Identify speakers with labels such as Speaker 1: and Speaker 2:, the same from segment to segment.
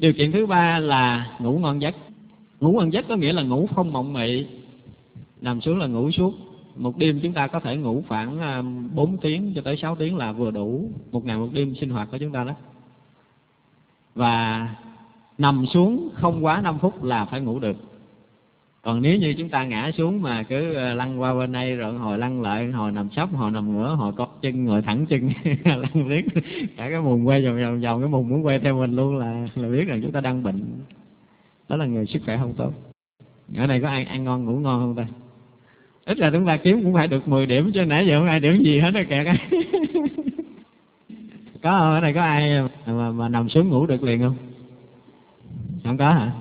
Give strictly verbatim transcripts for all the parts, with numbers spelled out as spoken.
Speaker 1: Điều kiện thứ ba là ngủ ngon giấc. Ngủ ngon giấc có nghĩa là ngủ không mộng mị, nằm xuống là ngủ suốt. Một đêm chúng ta có thể ngủ khoảng bốn tiếng cho tới sáu tiếng là vừa đủ một ngày một đêm sinh hoạt của chúng ta đó. Và nằm xuống không quá năm phút là phải ngủ được. Còn nếu như chúng ta ngã xuống mà cứ lăn qua bên đây rồi hồi lăn lại, hồi nằm sấp, hồi nằm ngửa, hồi có chân, ngồi thẳng chân lăn riết cả cái mùng quay vòng vòng vòng, cái mùng muốn quay theo mình luôn là là biết rằng chúng ta đang bệnh. Đó là người sức khỏe không tốt. Ở đây có ai ăn ngon ngủ ngon không ta? Ít là chúng ta kiếm cũng phải được mười điểm, chứ nãy giờ không ai điểm gì hết á kẹt. Có không? Ở đây có ai mà, mà nằm xuống ngủ được liền không? Không có hả?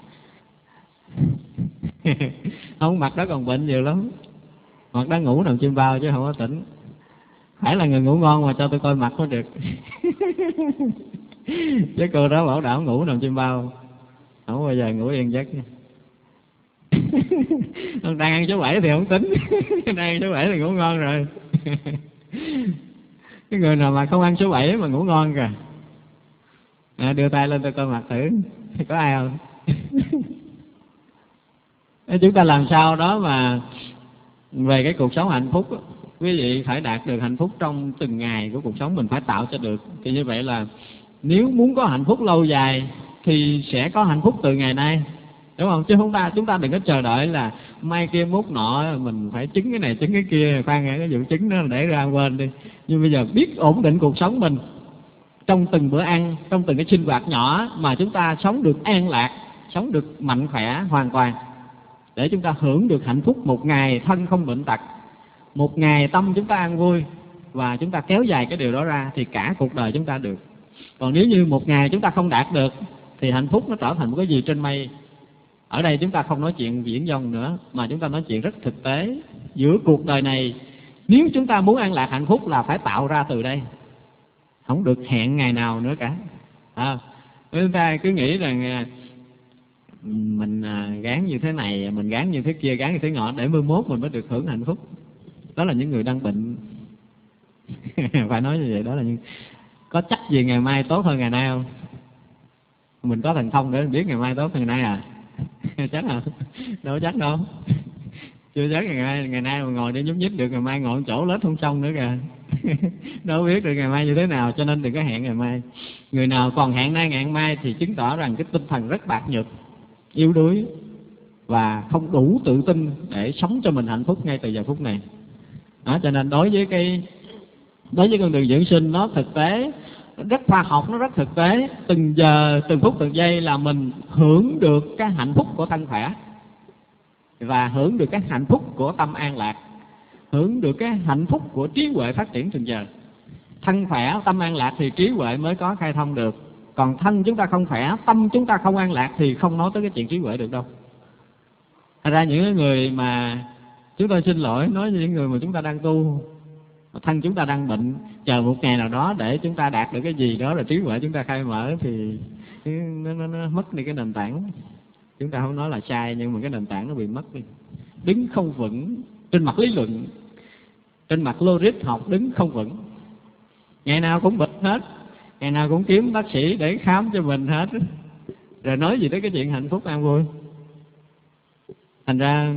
Speaker 1: Không, mặt đó còn bệnh nhiều lắm. Mặt đó ngủ nằm chim bao chứ không có tỉnh. Phải là người ngủ ngon mà cho tôi coi mặt mới được. Chứ cô đó bảo đảm ngủ nằm chim bao, không bao giờ ngủ yên giấc. Đang ăn số bảy thì không tính. Đang ăn số bảy thì ngủ ngon rồi. Cái người nào mà không ăn số bảy mà ngủ ngon kìa, à, đưa tay lên tôi coi mặt thử. Có ai không? Chúng ta làm sao đó mà về cái cuộc sống hạnh phúc, quý vị phải đạt được hạnh phúc trong từng ngày của cuộc sống mình, phải tạo cho được. Thì như vậy là nếu muốn có hạnh phúc lâu dài thì sẽ có hạnh phúc từ ngày nay, đúng không? Chứ không ta chúng ta đừng có chờ đợi là mai kia mốt nọ mình phải chứng cái này chứng cái kia. Khoan nghe, cái vụ chứng đó để ra quên đi. Nhưng bây giờ biết ổn định cuộc sống mình trong từng bữa ăn, trong từng cái sinh hoạt nhỏ mà chúng ta sống được an lạc, sống được mạnh khỏe hoàn toàn, để chúng ta hưởng được hạnh phúc một ngày thân không bệnh tật, một ngày tâm chúng ta an vui, và chúng ta kéo dài cái điều đó ra thì cả cuộc đời chúng ta được. Còn nếu như một ngày chúng ta không đạt được thì hạnh phúc nó trở thành một cái gì trên mây. Ở đây chúng ta không nói chuyện viển vông nữa, mà chúng ta nói chuyện rất thực tế. Giữa cuộc đời này, nếu chúng ta muốn an lạc hạnh phúc là phải tạo ra từ đây, không được hẹn ngày nào nữa cả. À, chúng ta cứ nghĩ rằng mình gán như thế này, mình gán như thế kia, gán như thế ngọ để mai mốt mình mới được hưởng hạnh phúc. Đó là những người đang bệnh. Phải nói như vậy. Đó là những... Có chắc gì ngày mai tốt hơn ngày nay không? Mình có thần thông để mình biết ngày mai tốt hơn ngày nay à? Chắc hả? Đâu chắc đâu. Chưa chắc ngày nay, ngày nay mà ngồi để nhúc nhích được, ngày mai ngồi chỗ lết không xong nữa kìa. Đâu biết được ngày mai như thế nào, cho nên đừng có hẹn ngày mai. Người nào còn hẹn nay hẹn mai thì chứng tỏ rằng cái tinh thần rất bạc nhược, yếu đuối và không đủ tự tin để sống cho mình hạnh phúc ngay từ giờ phút này. Đó, cho nên đối với cái đối với con đường dưỡng sinh nó thực tế, rất khoa học, nó rất thực tế. Từng giờ, từng phút, từng giây là mình hưởng được cái hạnh phúc của thân khỏe, và hưởng được cái hạnh phúc của tâm an lạc, hưởng được cái hạnh phúc của trí huệ phát triển từng giờ. Thân khỏe, tâm an lạc thì trí huệ mới có khai thông được. Còn thân chúng ta không khỏe, tâm chúng ta không an lạc thì không nói tới cái chuyện trí huệ được đâu. Thật ra những người mà chúng tôi xin lỗi nói với những người mà chúng ta đang tu, thân chúng ta đang bệnh, chờ một ngày nào đó để chúng ta đạt được cái gì đó rồi trí huệ chúng ta khai mở thì nó, nó, nó mất đi cái nền tảng. Chúng ta không nói là sai, nhưng mà cái nền tảng nó bị mất đi. Đứng không vững trên mặt lý luận, trên mặt logic học đứng không vững. Ngày nào cũng bệnh hết, ngày nào cũng kiếm bác sĩ để khám cho mình hết, rồi nói gì tới cái chuyện hạnh phúc an vui. Thành ra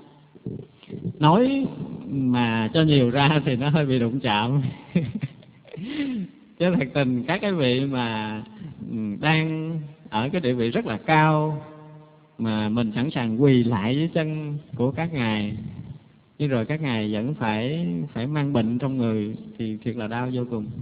Speaker 1: nói mà cho nhiều ra thì nó hơi bị đụng chạm. Chứ thật tình các cái vị mà đang ở cái địa vị rất là cao, mà mình sẵn sàng quỳ lại dưới chân của các ngài, nhưng rồi các ngài vẫn phải phải mang bệnh trong người thì thiệt là đau vô cùng.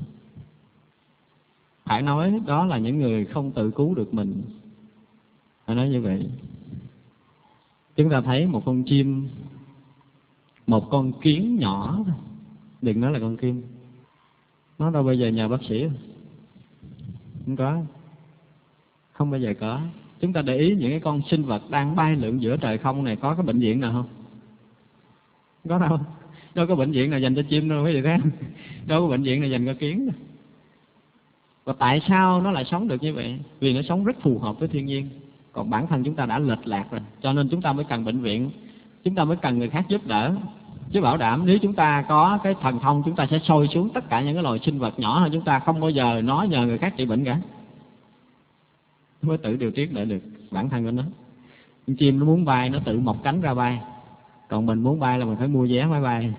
Speaker 1: Phải nói đó là những người không tự cứu được mình. Phải nói như vậy. Chúng ta thấy một con chim, một con kiến nhỏ, đừng nói là con kim, nó đâu bao giờ nhờ bác sĩ. Không có, không bao giờ có. Chúng ta để ý những cái con sinh vật đang bay lượn giữa trời không này, có cái bệnh viện nào không? Có đâu. Đâu có bệnh viện nào dành cho chim đâu, quý vị thấy không? Đâu có bệnh viện nào dành cho kiến đâu. Và tại sao nó lại sống được như vậy? Vì nó sống rất phù hợp với thiên nhiên. Còn bản thân chúng ta đã lệch lạc rồi, cho nên chúng ta mới cần bệnh viện, chúng ta mới cần người khác giúp đỡ. Chứ bảo đảm nếu chúng ta có cái thần thông, chúng ta sẽ soi xuống tất cả những cái loài sinh vật nhỏ hơn chúng ta, không bao giờ nói nhờ người khác trị bệnh cả. mới tự điều tiết lại được bản thân của nó. Con chim nó muốn bay nó tự mọc cánh ra bay, còn mình muốn bay là mình phải mua vé máy bay.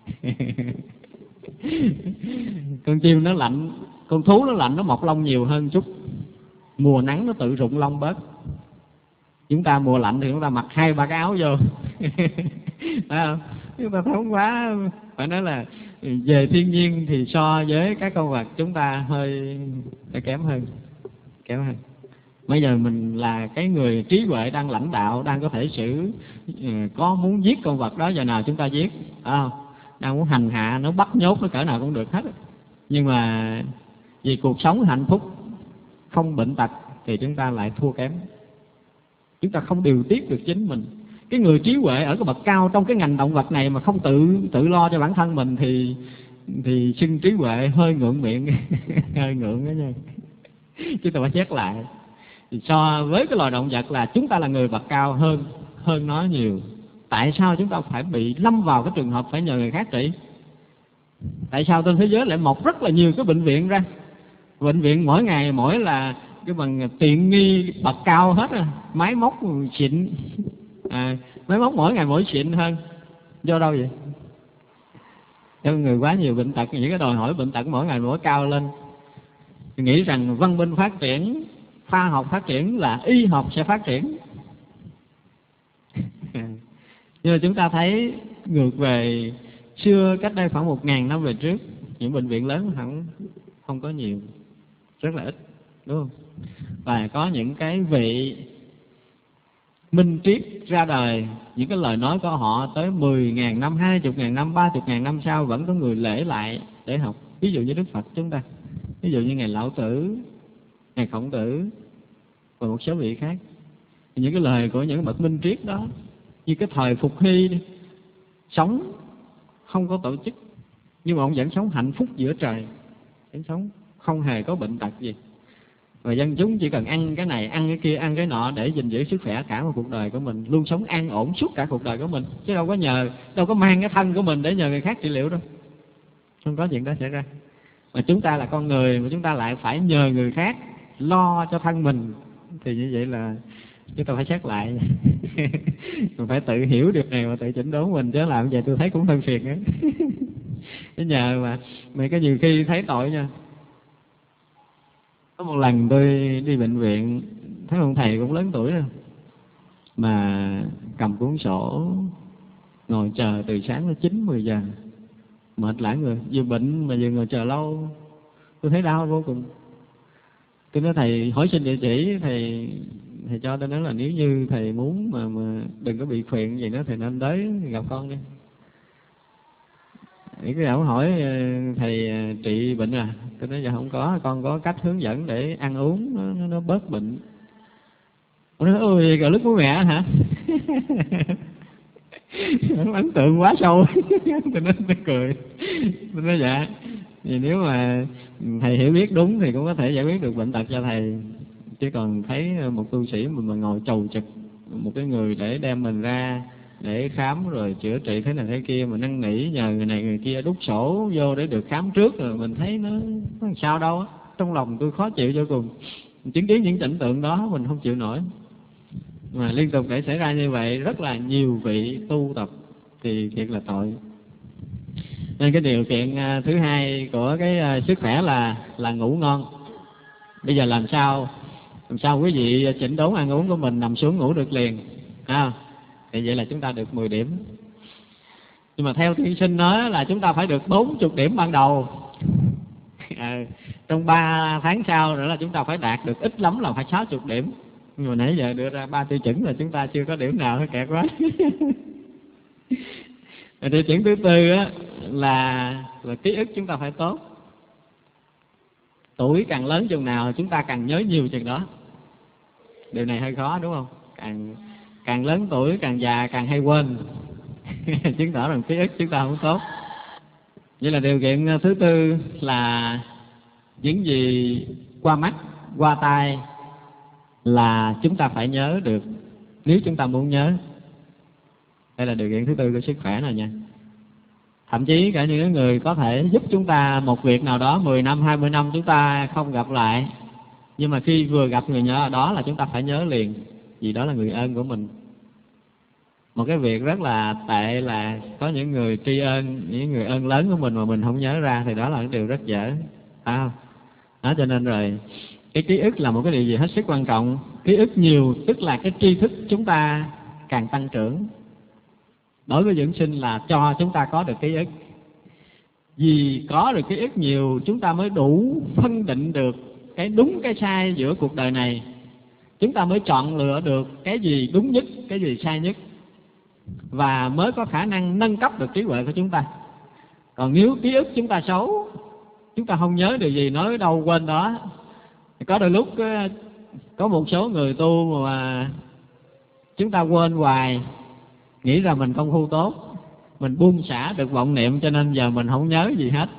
Speaker 1: Con chim nó lạnh, con thú nó lạnh nó mọc lông nhiều hơn chút, mùa nắng nó tự rụng lông bớt. Chúng ta mùa lạnh thì chúng ta mặc hai ba cái áo vô. Phải không? Chúng ta thống quá, phải nói là về thiên nhiên thì so với các con vật chúng ta hơi, hơi kém hơn, kém hơn. Bây giờ mình là cái người trí huệ đang lãnh đạo, đang có thể xử, có muốn giết con vật đó giờ nào chúng ta giết, à, đang muốn hành hạ nó, bắt nhốt nó cỡ nào cũng được hết. Nhưng mà vì cuộc sống hạnh phúc không bệnh tật thì chúng ta lại thua kém. Chúng ta không điều tiết được chính mình. Cái người trí huệ ở cái bậc cao trong cái ngành động vật này mà không tự tự lo cho bản thân mình thì thì xưng trí huệ hơi ngượng miệng. Hơi ngượng đó nha. Chúng ta phải xét lại. Thì so với cái loài động vật là chúng ta là người bậc cao hơn hơn nó nhiều. Tại sao chúng ta phải bị lâm vào cái trường hợp phải nhờ người khác trị? Tại sao trên thế giới lại mọc rất là nhiều cái bệnh viện ra? Bệnh viện mỗi ngày mỗi là cái bằng tiện nghi bậc cao hết à, máy móc xịn, à, máy móc mỗi ngày mỗi xịn hơn. Do đâu vậy? Do người quá nhiều bệnh tật, những cái đòi hỏi bệnh tật mỗi ngày mỗi cao lên. Nghĩ rằng văn minh phát triển, khoa học phát triển là y học sẽ phát triển. Nhưng mà chúng ta thấy ngược về xưa, cách đây khoảng một ngàn năm về trước, những bệnh viện lớn không không có nhiều, rất là ít, đúng không? Và có những cái vị minh triết ra đời, những cái lời nói của họ tới mười ngàn năm, hai mươi ngàn năm, ba mươi ngàn năm sau vẫn có người lễ lại để học. Ví dụ như Đức Phật chúng ta, ví dụ như Ngài Lão Tử, Ngài Khổng Tử và một số vị khác. Những cái lời của những bậc minh triết đó, như cái thời Phục Hy đi, sống không có tổ chức, nhưng mà ông vẫn sống hạnh phúc giữa trời, vẫn sống không hề có bệnh tật gì. Và dân chúng chỉ cần ăn cái này, ăn cái kia, ăn cái nọ để gìn giữ sức khỏe cả một cuộc đời của mình, luôn sống an ổn suốt cả cuộc đời của mình, chứ đâu có nhờ, đâu có mang cái thân của mình để nhờ người khác trị liệu đâu. Không có chuyện đó xảy ra. Mà chúng ta là con người mà chúng ta lại phải nhờ người khác lo cho thân mình, thì như vậy là chúng ta phải xét lại. Mình phải tự hiểu điều này và tự chỉnh đốn mình, chứ làm vậy tôi thấy cũng hơi phiền á. Cái nhờ mà mà cái nhiều khi thấy tội nha. Có một lần tôi đi bệnh viện, thấy ông thầy cũng lớn tuổi rồi, mà cầm cuốn sổ ngồi chờ từ sáng đến chín mười giờ, mệt lả người, vừa bệnh mà vừa ngồi chờ lâu, tôi thấy đau vô cùng. Tôi nói thầy hỏi xin địa chỉ, thầy thầy cho tôi nói là nếu như thầy muốn mà mà đừng có bị phiền gì nữa, thầy nên tới gặp con đi. Cái ông hỏi thầy trị bệnh à? Tôi nói dạ không có, con có cách hướng dẫn để ăn uống nó, nó, nó bớt bệnh. Ông nói ôi cờ lứt của mẹ hả? Ấn tượng quá sâu. Tôi nói tôi cười. Tôi nói dạ, vì nếu mà thầy hiểu biết đúng thì cũng có thể giải quyết được bệnh tật cho thầy. Chứ còn thấy một tu sĩ mình mà ngồi chầu trực một cái người để đem mình ra để khám rồi chữa trị thế này thế kia, mà năn nỉ nhờ người này người kia đút sổ vô để được khám trước, rồi mình thấy nó, nó làm sao đâu á. Trong lòng tôi khó chịu vô cùng. Chứng kiến những cảnh tượng đó mình không chịu nổi. Mà liên tục để xảy ra như vậy, rất là nhiều vị tu tập thì thiệt là tội. Nên cái điều kiện thứ hai của cái sức khỏe là là ngủ ngon. Bây giờ làm sao làm sao quý vị chỉnh đốn ăn uống của mình, nằm xuống ngủ được liền, à, thì vậy là chúng ta được mười điểm. Nhưng mà theo tiên sinh nói là chúng ta phải được bốn mươi điểm ban đầu. À, trong ba tháng sau nữa là chúng ta phải đạt được ít lắm là phải sáu mươi điểm. Nhưng mà nãy giờ đưa ra ba tiêu chuẩn là chúng ta chưa có điểm nào, kẹt quá. Tiêu chuẩn thứ tư á, là, là ký ức chúng ta phải tốt. Tuổi càng lớn chừng nào chúng ta càng nhớ nhiều chừng đó. Điều này hơi khó đúng không? Càng càng lớn tuổi, càng già càng hay quên. Chứng tỏ rằng ký ức chúng ta không tốt. Vậy là điều kiện thứ tư là những gì qua mắt, qua tai là chúng ta phải nhớ được, nếu chúng ta muốn nhớ. Đây là điều kiện thứ tư của sức khỏe này nha. Thậm chí cả những người có thể giúp chúng ta một việc nào đó mười năm, hai mươi năm chúng ta không gặp lại, Nhưng mà khi vừa gặp người nhớ đó là chúng ta phải nhớ liền, vì đó là người ơn của mình. Một cái việc rất là tệ là có những người tri ân, những người ơn lớn của mình mà mình không nhớ ra, thì đó là cái điều rất dễ, phải không? Đó, cho nên rồi cái ký ức là một cái điều gì hết sức quan trọng. Ký ức nhiều tức là cái tri thức chúng ta càng tăng trưởng. Đối với dưỡng sinh là cho chúng ta có được ký ức. Vì có được ký ức nhiều chúng ta mới đủ phân định được cái đúng cái sai giữa cuộc đời này. Chúng ta mới chọn lựa được cái gì đúng nhất, cái gì sai nhất, và mới có khả năng nâng cấp được trí huệ của chúng ta. Còn nếu ký ức chúng ta xấu, chúng ta không nhớ điều gì, nói đâu quên đó. Có đôi lúc có một số người tu mà chúng ta quên hoài, nghĩ là mình công phu tốt, mình buông xả được vọng niệm, cho nên giờ mình không nhớ gì hết.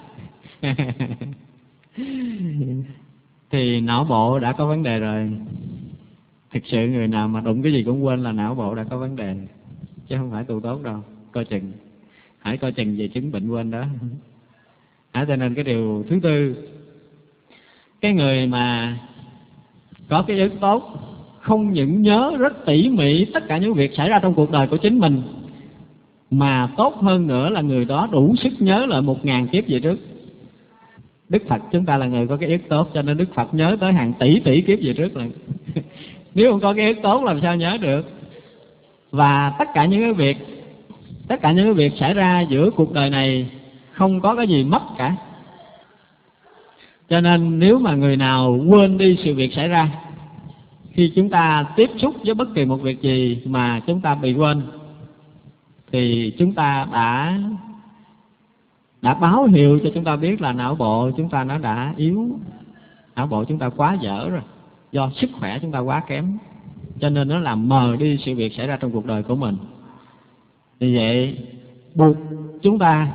Speaker 1: Thì não bộ đã có vấn đề rồi. Thực sự người nào mà đụng cái gì cũng quên là não bộ đã có vấn đề, chứ không phải tu tốt đâu. Coi chừng, hãy coi chừng về chứng bệnh quên đó. À, cho nên cái điều thứ tư, cái người mà có cái ức tốt không những nhớ rất tỉ mỉ tất cả những việc xảy ra trong cuộc đời của chính mình, mà tốt hơn nữa là người đó đủ sức nhớ lại một ngàn kiếp về trước. Đức Phật chúng ta là người có cái ức tốt, cho nên Đức Phật nhớ tới hàng tỷ tỷ kiếp về trước lần. Nếu không có cái ức tốt làm sao nhớ được. Và tất cả những cái việc tất cả những cái việc xảy ra giữa cuộc đời này không có cái gì mất cả. Cho nên nếu mà người nào quên đi sự việc xảy ra, khi chúng ta tiếp xúc với bất kỳ một việc gì mà chúng ta bị quên, thì chúng ta đã đã báo hiệu cho chúng ta biết là não bộ chúng ta nó đã yếu, não bộ chúng ta quá dở rồi, do sức khỏe chúng ta quá kém, cho nên nó làm mờ đi sự việc xảy ra trong cuộc đời của mình. Vì vậy buộc chúng ta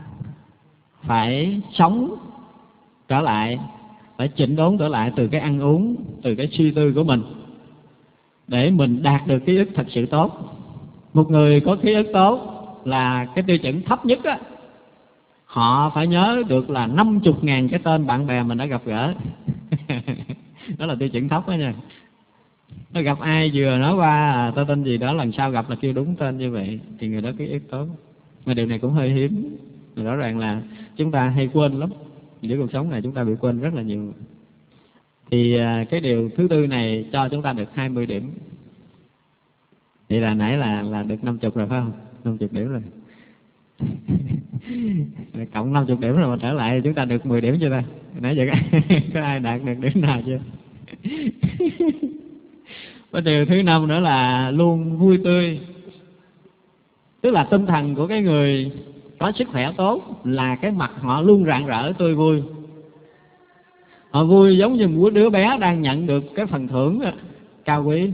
Speaker 1: phải sống trở lại, phải chỉnh đốn trở lại từ cái ăn uống, từ cái suy tư của mình, để mình đạt được ký ức thật sự tốt. Một người có ký ức tốt là cái tiêu chuẩn thấp nhất á, họ phải nhớ được là năm mươi ngàn cái tên bạn bè mình đã gặp gỡ. Đó là tiêu chuẩn thấp đó nha. Nó gặp ai vừa nói qua à, tôi tên gì đó, lần sau gặp là kêu đúng tên như vậy, thì người đó ký ức tốt. Mà điều này cũng hơi hiếm. Rõ ràng là chúng ta hay quên lắm. Giữa cuộc sống này chúng ta bị quên rất là nhiều. Thì cái điều thứ tư này cho chúng ta được hai mươi điểm. Vậy là nãy là là được năm mươi rồi phải không? năm mươi điểm rồi. Cộng năm mươi điểm rồi mà trở lại chúng ta được mười điểm chưa ta? Nãy giờ có ai đạt được điểm nào chưa? Cái điều thứ năm nữa là luôn vui tươi. Tức là tinh thần của cái người có sức khỏe tốt là cái mặt họ luôn rạng rỡ tươi vui. Họ vui giống như một đứa bé đang nhận được cái phần thưởng cao quý.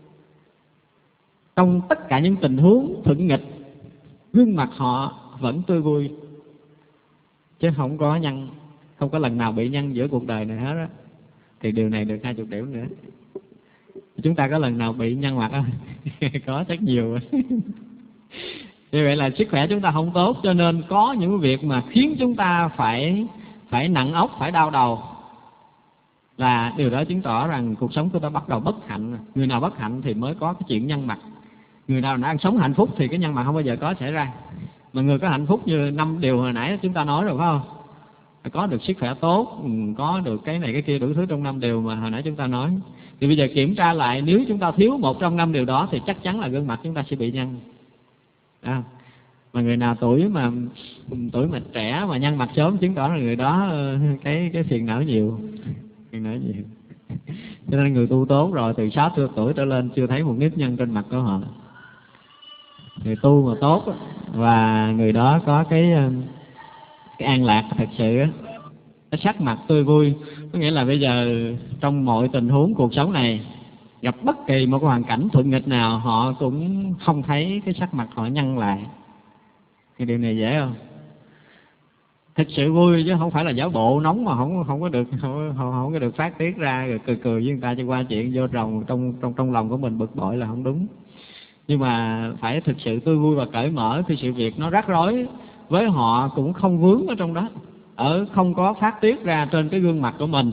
Speaker 1: Trong tất cả những tình huống thuận nghịch, gương mặt họ vẫn tươi vui, chứ không có nhăn, không có lần nào bị nhăn giữa cuộc đời này hết á. Thì điều này được hai mươi điểm nữa. Chúng ta có lần nào bị nhăn mặt không? Có chắc nhiều. Như vậy là sức khỏe chúng ta không tốt, cho nên có những việc mà khiến chúng ta phải phải nặng óc, phải đau đầu, là điều đó chứng tỏ rằng cuộc sống của ta bắt đầu bất hạnh. Người nào bất hạnh thì mới có cái chuyện nhăn mặt. Người nào đang sống hạnh phúc thì cái nhăn mặt không bao giờ có xảy ra. Mà người có hạnh phúc như năm điều hồi nãy chúng ta nói rồi phải không? Có được sức khỏe tốt, có được cái này cái kia đủ thứ trong năm điều mà hồi nãy chúng ta nói. Thì bây giờ kiểm tra lại, nếu chúng ta thiếu một trong năm điều đó thì chắc chắn là gương mặt chúng ta sẽ bị nhăn. À, mà người nào tuổi mà tuổi mà trẻ mà nhăn mặt sớm chứng tỏ là người đó cái cái phiền não nhiều, phiền não nhiều. Cho nên người tu tốt rồi từ sáu mươi tuổi trở lên chưa thấy một nếp nhăn trên mặt của họ. Người tu mà tốt và người đó có cái cái an lạc thật sự á, cái sắc mặt tươi vui. Có nghĩa là bây giờ trong mọi tình huống cuộc sống này, gặp bất kỳ một hoàn cảnh thuận nghịch nào họ cũng không thấy cái sắc mặt họ nhăn lại. Thì điều này dễ không? Thật sự vui chứ không phải là giả bộ nóng mà không không có được không, không, không có được phát tiết ra rồi cười cười với người ta cho qua chuyện vô rồng trong trong trong lòng của mình bực bội là không đúng. Nhưng mà phải thực sự tươi vui và cởi mở khi sự việc nó rắc rối với họ cũng không vướng ở trong đó, ở không có phát tiết ra trên cái gương mặt của mình,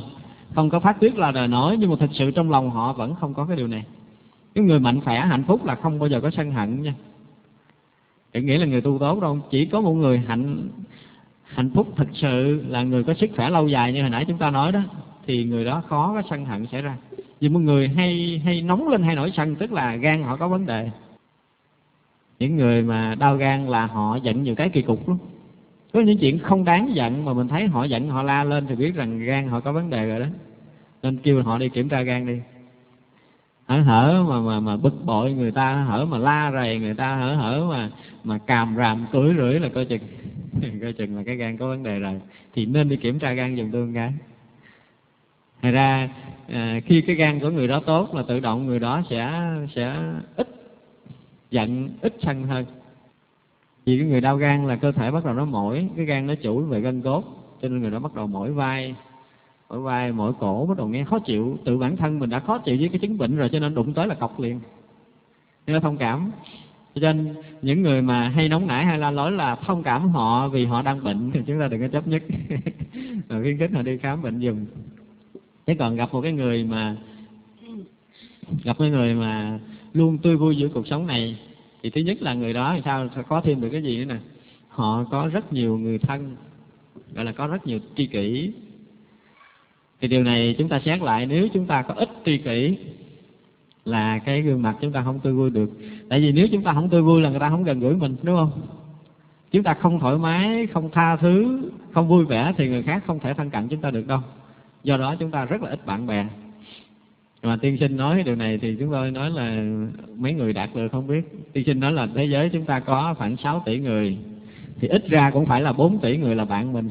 Speaker 1: không có phát tiết ra đời nổi, nhưng mà thực sự trong lòng họ vẫn không có cái điều này. Cái người mạnh khỏe hạnh phúc là không bao giờ có sân hận nha. Đừng nghĩ là người tu tốt đâu, chỉ có một người hạnh hạnh phúc thực sự là người có sức khỏe lâu dài như hồi nãy chúng ta nói đó, thì người đó khó có sân hận xảy ra. Vì một người hay hay nóng lên hay nổi sân tức là gan họ có vấn đề. Những người mà đau gan là họ giận nhiều cái kỳ cục lắm. Có những chuyện không đáng giận mà mình thấy họ giận, họ la lên thì biết rằng gan họ có vấn đề rồi đó. Nên kêu họ đi kiểm tra gan đi. Hở hở mà mà mà bực bội người ta, hở mà la rầy người ta, hở hở mà mà càm ràm cưỡi rưỡi là coi chừng coi chừng là cái gan có vấn đề rồi, thì nên đi kiểm tra gan giùm tôi cái. Thật ra à, khi cái gan của người đó tốt là tự động người đó sẽ sẽ ít giận, ít sân hơn. Vì cái người đau gan là cơ thể bắt đầu nó mỏi, cái gan nó chủ về gân cốt, cho nên người đó bắt đầu mỏi vai, mỏi vai, mỏi cổ, bắt đầu nghe khó chịu. Tự bản thân mình đã khó chịu với cái chứng bệnh rồi, cho nên đụng tới là cọc liền. Nên là thông cảm. Cho nên những người mà hay nóng nảy hay la lối là thông cảm họ vì họ đang bệnh, thì chúng ta đừng có chấp nhất. Rồi khuyến khích họ đi khám bệnh giùm. Thế còn gặp một cái người mà gặp cái người mà luôn tươi vui giữa cuộc sống này, thì thứ nhất là người đó làm sao có thêm được cái gì nữa nè, họ có rất nhiều người thân, gọi là có rất nhiều tri kỷ. Thì điều này chúng ta xét lại, nếu chúng ta có ít tri kỷ là cái gương mặt chúng ta không tươi vui được. Tại vì nếu chúng ta không tươi vui là người ta không gần gũi mình, đúng không? Chúng ta không thoải mái, không tha thứ, không vui vẻ thì người khác không thể thân cận chúng ta được đâu. Do đó chúng ta rất là ít bạn bè. Mà tiên sinh nói điều này thì chúng tôi nói là mấy người đạt được không biết. Tiên sinh nói là thế giới chúng ta có khoảng sáu tỷ người, thì ít ra cũng phải là bốn tỷ người là bạn mình.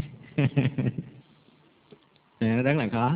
Speaker 1: Nó rất là khó.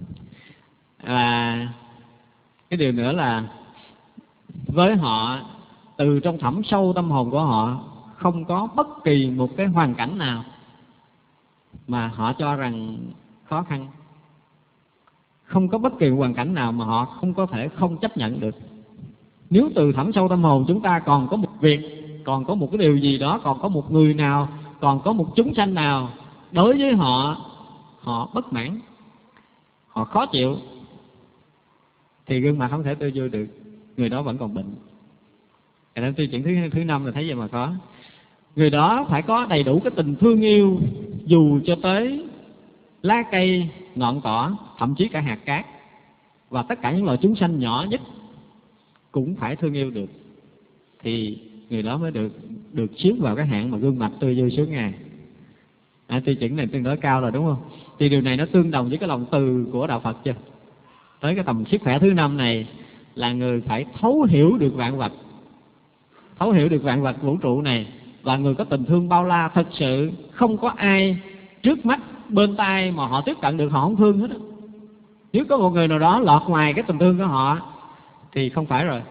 Speaker 1: Và cái điều nữa là với họ, từ trong thẳm sâu tâm hồn của họ, không có bất kỳ một cái hoàn cảnh nào mà họ cho rằng khó khăn. Không có bất kỳ hoàn cảnh nào mà họ không có thể không chấp nhận được. Nếu từ thẳm sâu tâm hồn chúng ta còn có một việc, còn có một cái điều gì đó, còn có một người nào, còn có một chúng sanh nào đối với họ, họ bất mãn, họ khó chịu, thì gương mặt không thể tươi vui được, người đó vẫn còn bệnh. Cái đó tiêu chuẩn thứ thứ năm là thấy vậy mà khó. Người đó phải có đầy đủ cái tình thương yêu, dù cho tới lá cây, ngọn cỏ, thậm chí cả hạt cát và tất cả những loài chúng sanh nhỏ nhất cũng phải thương yêu được, thì người đó mới được được xếp vào cái hạng mà gương mặt tươi vui suốt ngày. À, tiêu chuẩn này tương đối cao rồi, đúng không? Thì điều này nó tương đồng với cái lòng từ của đạo Phật chưa? Tới cái tầm sức khỏe thứ năm này là người phải thấu hiểu được vạn vật, thấu hiểu được vạn vật vũ trụ này, và người có tình thương bao la thật sự. Không có ai trước mắt bên tai mà họ tiếp cận được họ không thương hết đó. Nếu có một người nào đó lọt ngoài cái tình thương của họ thì không phải rồi.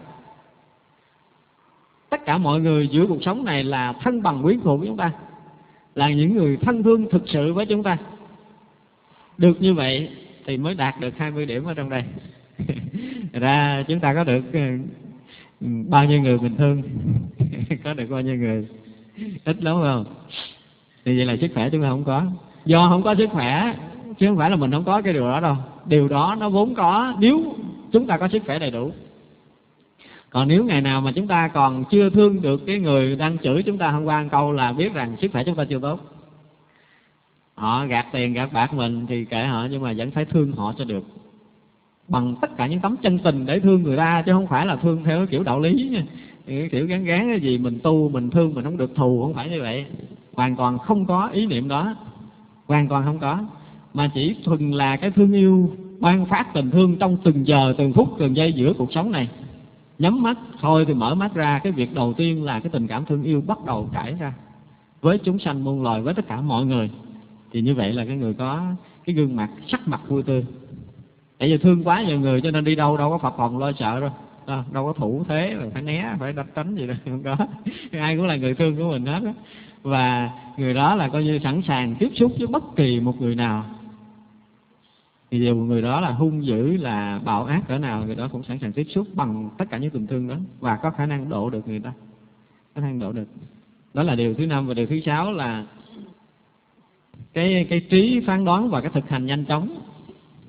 Speaker 1: Tất cả mọi người giữa cuộc sống này là thân bằng quyến thuộc với chúng ta, là những người thân thương thực sự với chúng ta. Được như vậy thì mới đạt được hai mươi điểm ở trong đây. Ra chúng ta có được bao nhiêu người mình thương, có được bao nhiêu người, ít lắm không? Thì vậy là sức khỏe chúng ta không có. Do không có sức khỏe, chứ không phải là mình không có cái điều đó đâu. Điều đó nó vốn có nếu chúng ta có sức khỏe đầy đủ. Còn nếu ngày nào mà chúng ta còn chưa thương được cái người đang chửi chúng ta hôm qua một câu là biết rằng sức khỏe chúng ta chưa tốt. Họ gạt tiền, gạt bạc mình thì kệ họ, nhưng mà vẫn phải thương họ cho được. Bằng tất cả những tấm chân tình để thương người ta, chứ không phải là thương theo kiểu đạo lý nha. Cái kiểu gán gán cái gì mình tu, mình thương, mình không được thù, không phải như vậy. Hoàn toàn không có ý niệm đó. Hoàn toàn không có. Mà chỉ thuần là cái thương yêu, ban phát tình thương trong từng giờ, từng phút, từng giây giữa cuộc sống này. Nhắm mắt thôi thì mở mắt ra, cái việc đầu tiên là cái tình cảm thương yêu bắt đầu trải ra với chúng sanh muôn loài, với tất cả mọi người. Thì như vậy là cái người có cái gương mặt sắc mặt vui tươi. Tại vì thương quá nhiều người cho nên đi đâu đâu có phập phồng lo sợ đâu, à, đâu có thủ thế rồi phải né, phải đánh tránh gì đâu, không có. Ai cũng là người thương của mình hết đó. Và người đó là coi như sẵn sàng tiếp xúc với bất kỳ một người nào. Thì dù người đó là hung dữ, là bạo ác cỡ nào, người đó cũng sẵn sàng tiếp xúc bằng tất cả những tình thương đó, và có khả năng độ được người ta, có khả năng độ được. Đó là điều thứ năm. Và điều thứ sáu là cái cái trí phán đoán và cái thực hành nhanh chóng.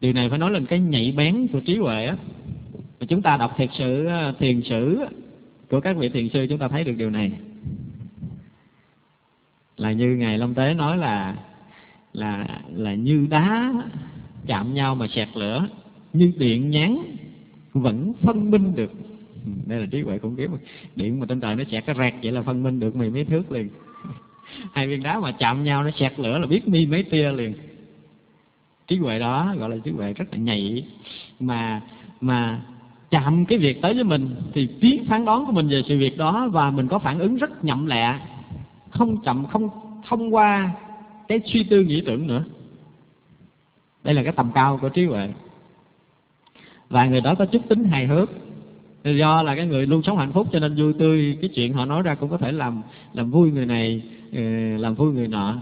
Speaker 1: Điều này phải nói lên cái nhạy bén của trí huệ á. Chúng ta đọc thiệt sự thiền sử của các vị thiền sư, chúng ta thấy được điều này. Là như Ngài Long Tế nói là là là như đá chạm nhau mà xẹt lửa, như điện nhán vẫn phân minh được. Đây là trí huệ khủng khiếp. Điện mà trên trời nó xẹt cái rẹt vậy là phân minh được mười mấy thước liền. Hai viên đá mà chạm nhau nó xẹt lửa là biết mi mấy tia liền. Trí huệ đó gọi là trí huệ rất là nhạy, mà mà chạm cái việc tới với mình thì biết phán đoán của mình về sự việc đó, và mình có phản ứng rất nhậm lẹ, không chậm, không thông qua cái suy tư nghĩ tưởng nữa. Đây là cái tầm cao của trí huệ. Và người đó có chút tính hài hước, do là cái người luôn sống hạnh phúc cho nên vui tươi, cái chuyện họ nói ra cũng có thể làm làm vui người này, làm vui người nọ.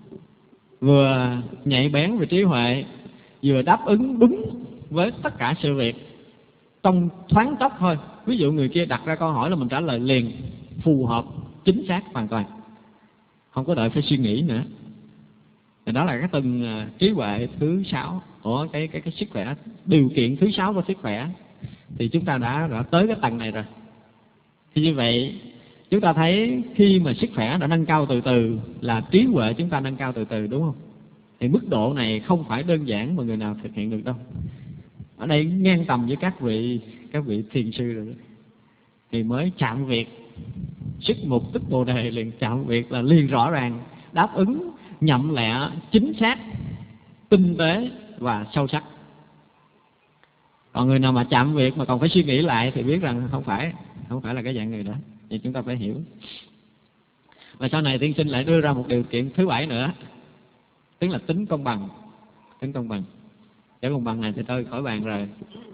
Speaker 1: Vừa nhạy bén về trí huệ, vừa đáp ứng đúng với tất cả sự việc trong thoáng chốc thôi. Ví dụ người kia đặt ra câu hỏi là mình trả lời liền, phù hợp, chính xác hoàn toàn, không có đợi phải suy nghĩ nữa. Thì đó là cái tầng trí huệ thứ sáu của cái cái cái sức khỏe, điều kiện thứ sáu của sức khỏe. Thì chúng ta đã đã tới cái tầng này rồi. Thì như vậy chúng ta thấy khi mà sức khỏe đã nâng cao từ từ là trí huệ chúng ta nâng cao từ từ, đúng không? Thì mức độ này không phải đơn giản mà người nào thực hiện được đâu. Ở đây ngang tầm với các vị các vị thiền sư rồi đó. Thì mới chạm việc, sức mục tức bồ đề liền, chạm việc là liền rõ ràng, đáp ứng nhậm lẹ, chính xác, tinh tế và sâu sắc. Còn người nào mà chạm việc mà còn phải suy nghĩ lại thì biết rằng không phải không phải là cái dạng người đó. Thì chúng ta phải hiểu. Và sau này tiên sinh lại đưa ra một điều kiện thứ bảy nữa, tức là tính công bằng. Tính công bằng. Cái công bằng này thì tôi khỏi bàn rồi.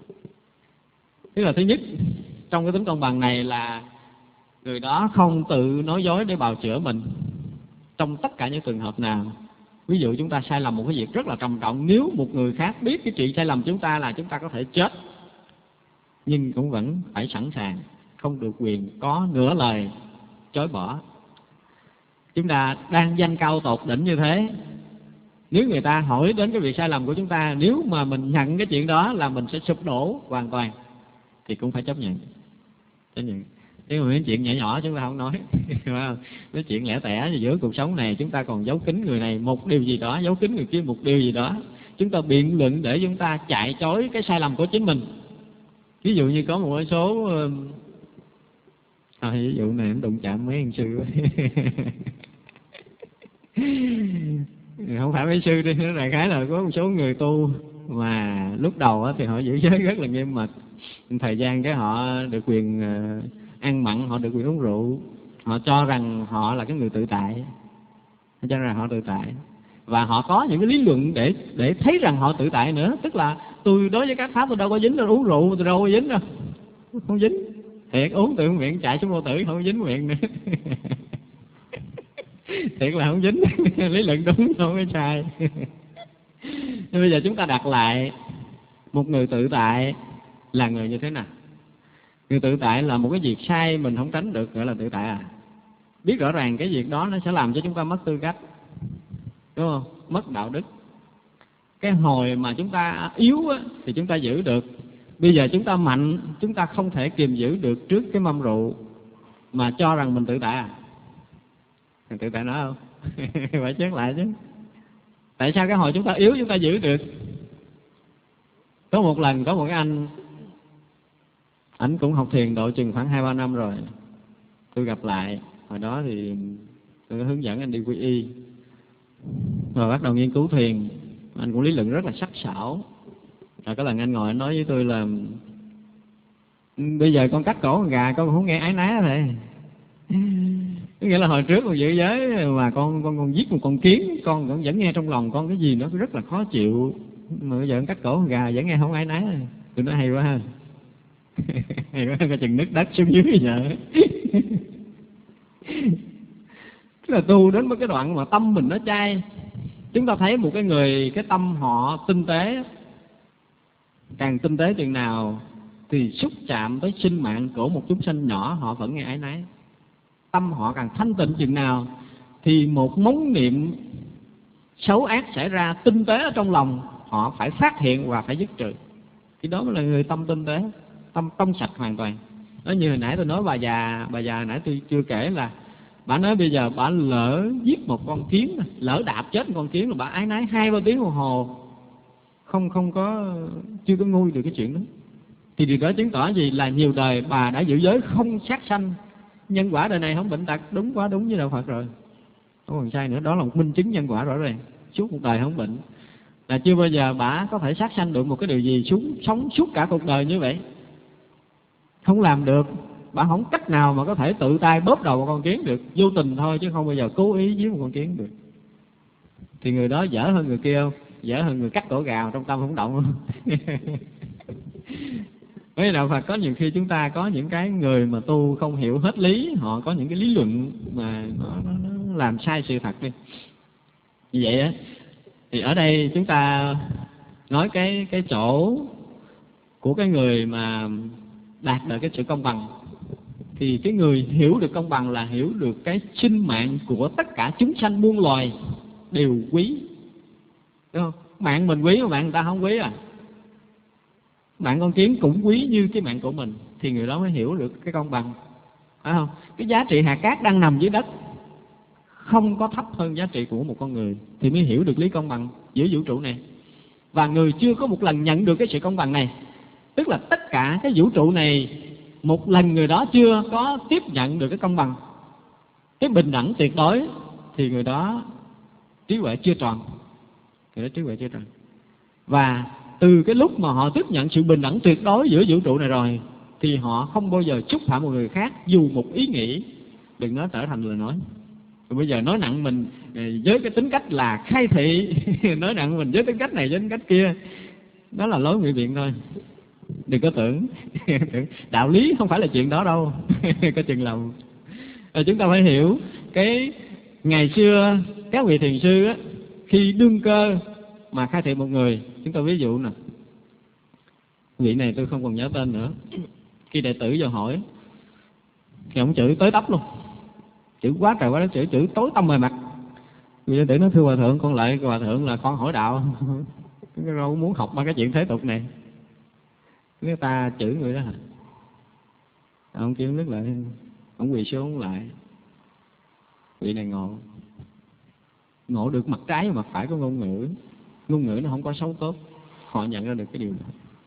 Speaker 1: Tức là thứ nhất, trong cái tính công bằng này là người đó không tự nói dối để bào chữa mình trong tất cả những trường hợp nào. Ví dụ chúng ta sai lầm một cái việc rất là trầm trọng, nếu một người khác biết cái chuyện sai lầm chúng ta là chúng ta có thể chết, nhưng cũng vẫn phải sẵn sàng, không được quyền có nửa lời chối bỏ. Chúng ta đang danh cao tột đỉnh như thế, nếu người ta hỏi đến cái việc sai lầm của chúng ta, nếu mà mình nhận cái chuyện đó là mình sẽ sụp đổ hoàn toàn, thì cũng phải chấp nhận. Chấp nhận. Nhưng mà những chuyện nhỏ nhỏ chúng ta không nói. Cái chuyện lẻ tẻ giữa cuộc sống này, chúng ta còn giấu kín người này một điều gì đó, giấu kín người kia một điều gì đó. Chúng ta biện luận để chúng ta chạy chối cái sai lầm của chính mình. Ví dụ như có một số à, ví dụ này đụng chạm mấy anh sư. Không phải mấy sư đi, nó đại khái là có một số người tu mà lúc đầu thì họ giữ giới rất là nghiêm mật, thời gian cái họ được quyền ăn mặn, họ được quyền uống rượu, họ cho rằng họ là cái người tự tại, họ cho rằng họ tự tại, và họ có những cái lý luận để để thấy rằng họ tự tại nữa. Tức là tôi đối với các pháp tôi đâu có dính đâu, uống rượu tôi đâu có dính đâu, không dính thiệt, uống từ miệng chạy xuống vô tử không dính miệng nữa. Thiệt là không dính. Lý luận đúng không có sai. Nên bây giờ chúng ta đặt lại, một người tự tại là người như thế nào? Người tự tại là một cái việc sai mình không tránh được, gọi là tự tại à? Biết rõ ràng cái việc đó nó sẽ làm cho chúng ta mất tư cách, đúng không? Mất đạo đức. Cái hồi mà chúng ta yếu á, thì chúng ta giữ được. Bây giờ chúng ta mạnh, chúng ta không thể kiềm giữ được trước cái mâm rượu mà cho rằng mình tự tại à? Mình tự tại nói không? Phải chết lại chứ. Tại sao cái hồi chúng ta yếu chúng ta giữ được? Có một lần có một cái anh, ảnh cũng học thiền độ chừng khoảng hai ba năm rồi. Tôi gặp lại, hồi đó thì tôi hướng dẫn anh đi quy y, rồi bắt đầu nghiên cứu thiền. Anh cũng lý luận rất là sắc sảo. Rồi có lần anh ngồi anh nói với tôi là bây giờ con cắt cổ con gà con không nghe ái ná thôi. Có nghĩa là hồi trước con giữ giới mà con con con giết một con kiến, con vẫn vẫn nghe trong lòng con cái gì nó rất là khó chịu, mà bây giờ con cắt cổ con gà vẫn nghe không ái ná. Tôi nói hay quá ha. Hay quá, coi chừng nứt đất xuống dưới giờ. Tức là tu đến một cái đoạn mà tâm mình nó chai. Chúng ta thấy một cái người, cái tâm họ tinh tế, càng tinh tế chừng nào thì xúc chạm tới sinh mạng của một chúng sanh nhỏ họ vẫn nghe ái nái. Tâm họ càng thanh tịnh chừng nào thì một móng niệm xấu ác xảy ra tinh tế ở trong lòng họ phải phát hiện và phải dứt trừ. Thì đó mới là người tâm tinh tế, tâm trong sạch hoàn toàn. Đó, như hồi nãy tôi nói bà già, bà già hồi nãy tôi chưa kể là bà nói bây giờ bà lỡ giết một con kiến, lỡ đạp chết một con kiến là bà ái nái hai ba tiếng đồng hồ, không không có chưa có nguôi được cái chuyện đó. Thì điều đó chứng tỏ gì? Là nhiều đời bà đã giữ giới không sát sanh, nhân quả đời này không bệnh tật, đúng quá đúng với đạo Phật rồi, không còn sai nữa. Đó là một minh chứng nhân quả rõ ràng, suốt một đời không bệnh, là chưa bao giờ bà có thể sát sanh được một cái điều gì, xuống sống suốt cả cuộc đời như vậy, không làm được. Bà không cách nào mà có thể tự tay bóp đầu một con kiến được, vô tình thôi chứ không bao giờ cố ý giết một con kiến được. Thì người đó dở hơn người kia không? Dở hơn người cắt cổ gào trong tâm không động không? Với đạo Phật có nhiều khi chúng ta có những cái người mà tu không hiểu hết lý, họ có những cái lý luận mà nó, nó, nó làm sai sự thật đi. Như vậy á, thì ở đây chúng ta nói cái cái chỗ của cái người mà đạt được cái sự công bằng, thì cái người hiểu được công bằng là hiểu được cái sinh mạng của tất cả chúng sanh muôn loài đều quý, đúng không? Mạng mình quý mà mạng người ta không quý à? Mạng con kiến cũng quý như cái mạng của mình, thì người đó mới hiểu được cái công bằng, phải không? Cái giá trị hạt cát đang nằm dưới đất không có thấp hơn giá trị của một con người, thì mới hiểu được lý công bằng giữa vũ trụ này. Và người chưa có một lần nhận được cái sự công bằng này, tức là tất cả cái vũ trụ này một lần người đó chưa có tiếp nhận được cái công bằng, cái bình đẳng tuyệt đối, thì người đó trí huệ chưa tròn, người đó trí huệ chưa tròn. Và từ cái lúc mà họ tiếp nhận sự bình đẳng tuyệt đối giữa vũ trụ này rồi, thì họ không bao giờ xúc phạm một người khác dù một ý nghĩ, đừng nói trở thành lời nói. Rồi bây giờ nói nặng mình với cái tính cách là khai thị, nói nặng mình với tính cách này với tính cách kia, đó là lối ngụy biện thôi. Đừng có tưởng đạo lý không phải là chuyện đó đâu. Có chừng lòng. Rồi chúng ta phải hiểu cái ngày xưa các vị thiền sư á, khi đương cơ mà khai thị một người, chúng ta ví dụ nè, vị này tôi không còn nhớ tên nữa, khi đệ tử vào hỏi thì ông chửi tới tấp luôn, chửi quá trời quá đất, chửi chửi tối tăm bề mặt. Vị đệ tử nói thưa hòa thượng, con lại hòa thượng là con hỏi đạo, cái đâu muốn học ba cái chuyện thế tục này. Người ta chửi người đó hả? Ông kêu nước lại, ông quỳ xuống lại. Vị này ngộ, ngộ được mặt trái và mặt phải của ngôn ngữ. Ngôn ngữ nó không có xấu tốt, họ nhận ra được cái điều đó.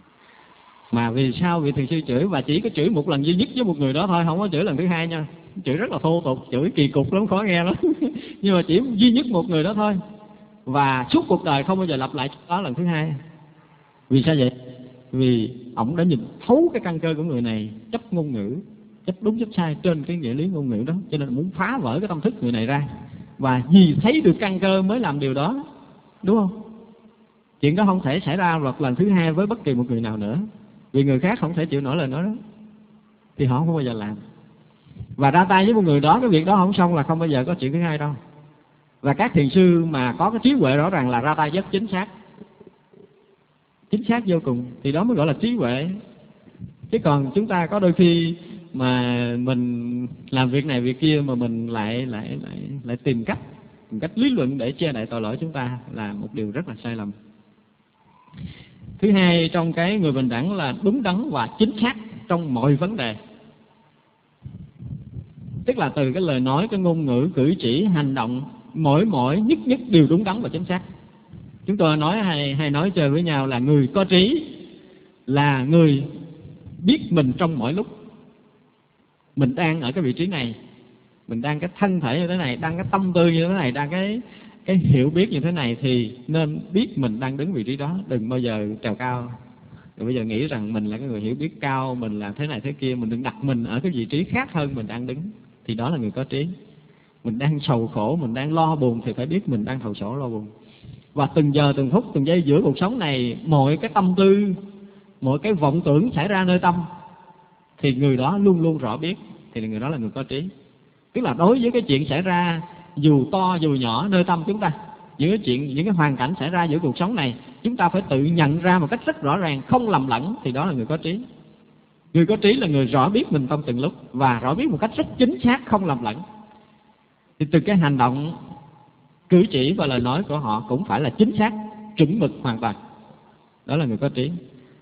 Speaker 1: Mà vì sao vị thiền sư chửi, và chỉ có chửi một lần duy nhất với một người đó thôi, không có chửi lần thứ hai nha. Chửi rất là thô tục, chửi kỳ cục lắm, khó nghe lắm. Nhưng mà chỉ duy nhất một người đó thôi, và suốt cuộc đời không bao giờ lặp lại đó lần thứ hai. Vì sao vậy? Vì ổng đã nhìn thấu cái căn cơ của người này, chấp ngôn ngữ, chấp đúng chấp sai trên cái nghĩa lý ngôn ngữ đó, cho nên muốn phá vỡ cái tâm thức người này ra. Và vì thấy được căn cơ mới làm điều đó, đúng không? Chuyện đó không thể xảy ra một lần thứ hai với bất kỳ một người nào nữa, vì người khác không thể chịu nổi lời nói đó, thì họ không bao giờ làm. Và ra tay với một người đó, cái việc đó không xong là không bao giờ có chuyện thứ hai đâu. Và các thiền sư mà có cái trí huệ rõ ràng là ra tay rất chính xác, chính xác vô cùng, thì đó mới gọi là trí huệ. Chứ còn chúng ta có đôi khi mà mình làm việc này việc kia mà mình lại lại lại lại tìm cách tìm cách lý luận để che đậy tội lỗi chúng ta, là một điều rất là sai lầm. Thứ hai, trong cái người bình đẳng là đúng đắn và chính xác trong mọi vấn đề. Tức là từ cái lời nói, cái ngôn ngữ, cử chỉ, hành động, mỗi mỗi nhất nhất đều đúng đắn và chính xác. Chúng tôi nói hay hay nói chơi với nhau là người có trí là người biết mình trong mọi lúc. Mình đang ở cái vị trí này, mình đang cái thân thể như thế này, đang cái tâm tư như thế này, đang cái cái hiểu biết như thế này, thì nên biết mình đang đứng vị trí đó. Đừng bao giờ trèo cao, đừng bao giờ nghĩ rằng mình là cái người hiểu biết cao, mình là thế này thế kia. Mình đừng đặt mình ở cái vị trí khác hơn mình đang đứng, thì đó là người có trí. Mình đang sầu khổ, mình đang lo buồn, thì phải biết mình đang sầu khổ lo buồn. Và từng giờ, từng phút, từng giây giữa cuộc sống này, mọi cái tâm tư, mọi cái vọng tưởng xảy ra nơi tâm, thì người đó luôn luôn rõ biết, thì người đó là người có trí. Tức là đối với cái chuyện xảy ra dù to dù nhỏ nơi tâm chúng ta, những cái chuyện, những cái hoàn cảnh xảy ra giữa cuộc sống này, chúng ta phải tự nhận ra một cách rất rõ ràng, không lầm lẫn, thì đó là người có trí. Người có trí là người rõ biết mình trong từng lúc, và rõ biết một cách rất chính xác, không lầm lẫn. Thì từ cái hành động, cử chỉ và lời nói của họ cũng phải là chính xác, chuẩn mực hoàn toàn. Đó là người có trí.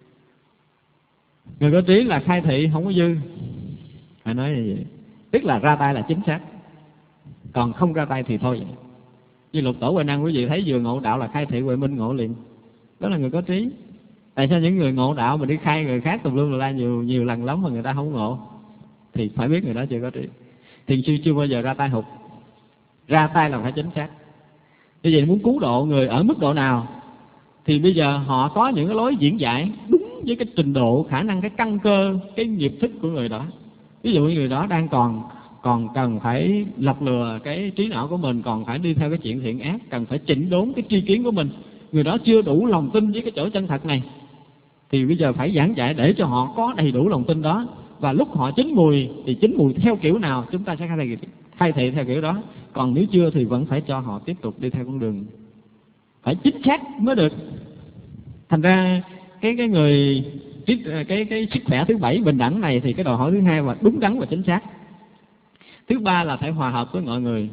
Speaker 1: Người có trí là khai thị không có dư, phải nói như vậy. Tức là ra tay là chính xác, còn không ra tay thì thôi vậy. Như Lục Tổ Huệ Năng, quý vị thấy vừa ngộ đạo là khai thị Huệ Minh ngộ liền. Đó là người có trí. Tại sao những người ngộ đạo mà đi khai người khác tùm lum la nhiều nhiều lần lắm mà người ta không ngộ? Thì phải biết người đó chưa có trí. Thiền sư chưa bao giờ ra tay hụt, ra tay là phải chính xác. Như vậy muốn cứu độ người ở mức độ nào thì bây giờ họ có những cái lối diễn giải đúng với cái trình độ, khả năng, cái căn cơ, cái nghiệp thức của người đó. Ví dụ như người đó đang còn còn cần phải lọc lừa cái trí não của mình, còn phải đi theo cái chuyện thiện ác, cần phải chỉnh đốn cái tri kiến của mình. Người đó chưa đủ lòng tin với cái chỗ chân thật này, thì bây giờ phải giảng giải để cho họ có đầy đủ lòng tin đó. Và lúc họ chín mùi thì chín mùi theo kiểu nào chúng ta sẽ khai thị, khai thị theo kiểu đó. Còn nếu chưa thì vẫn phải cho họ tiếp tục đi theo con đường phải chính xác mới được. Thành ra cái cái người cái cái, cái sức khỏe thứ bảy bình đẳng này thì cái đòi hỏi thứ hai là đúng đắn và chính xác. Thứ ba là phải hòa hợp với mọi người.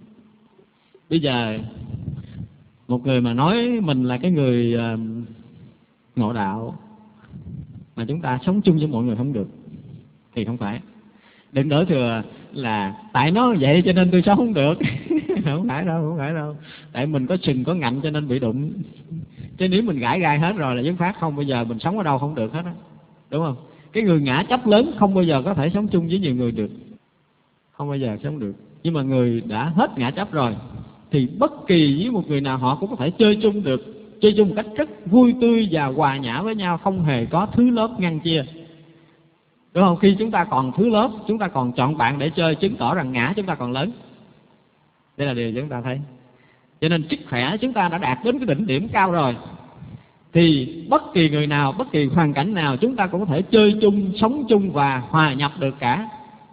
Speaker 1: Bây giờ một người mà nói mình là cái người uh, ngộ đạo mà chúng ta sống chung với mọi người không được thì không phải. Đừng đổ thừa là tại nó vậy cho nên tôi sống không được. Không phải đâu, không phải đâu. Tại mình có sừng có ngạnh cho nên bị đụng. Chứ nếu mình gãi gai hết rồi là dứt phát không bao giờ mình sống ở đâu không được hết á. Đúng không? Cái người ngã chấp lớn không bao giờ có thể sống chung với nhiều người được. Không bao giờ sống được. Nhưng mà người đã hết ngã chấp rồi thì bất kỳ với một người nào họ cũng có thể chơi chung được. Chơi chung một cách rất vui tươi và hòa nhã với nhau, không hề có thứ lớp ngăn chia. Đúng không? Khi chúng ta còn thứ lớp, chúng ta còn chọn bạn để chơi, chứng tỏ rằng ngã chúng ta còn lớn. Đây là điều chúng ta thấy. Cho nên sức khỏe chúng ta đã đạt đến cái đỉnh điểm cao rồi thì bất kỳ người nào, bất kỳ hoàn cảnh nào chúng ta cũng có thể chơi chung, sống chung và hòa nhập được cả.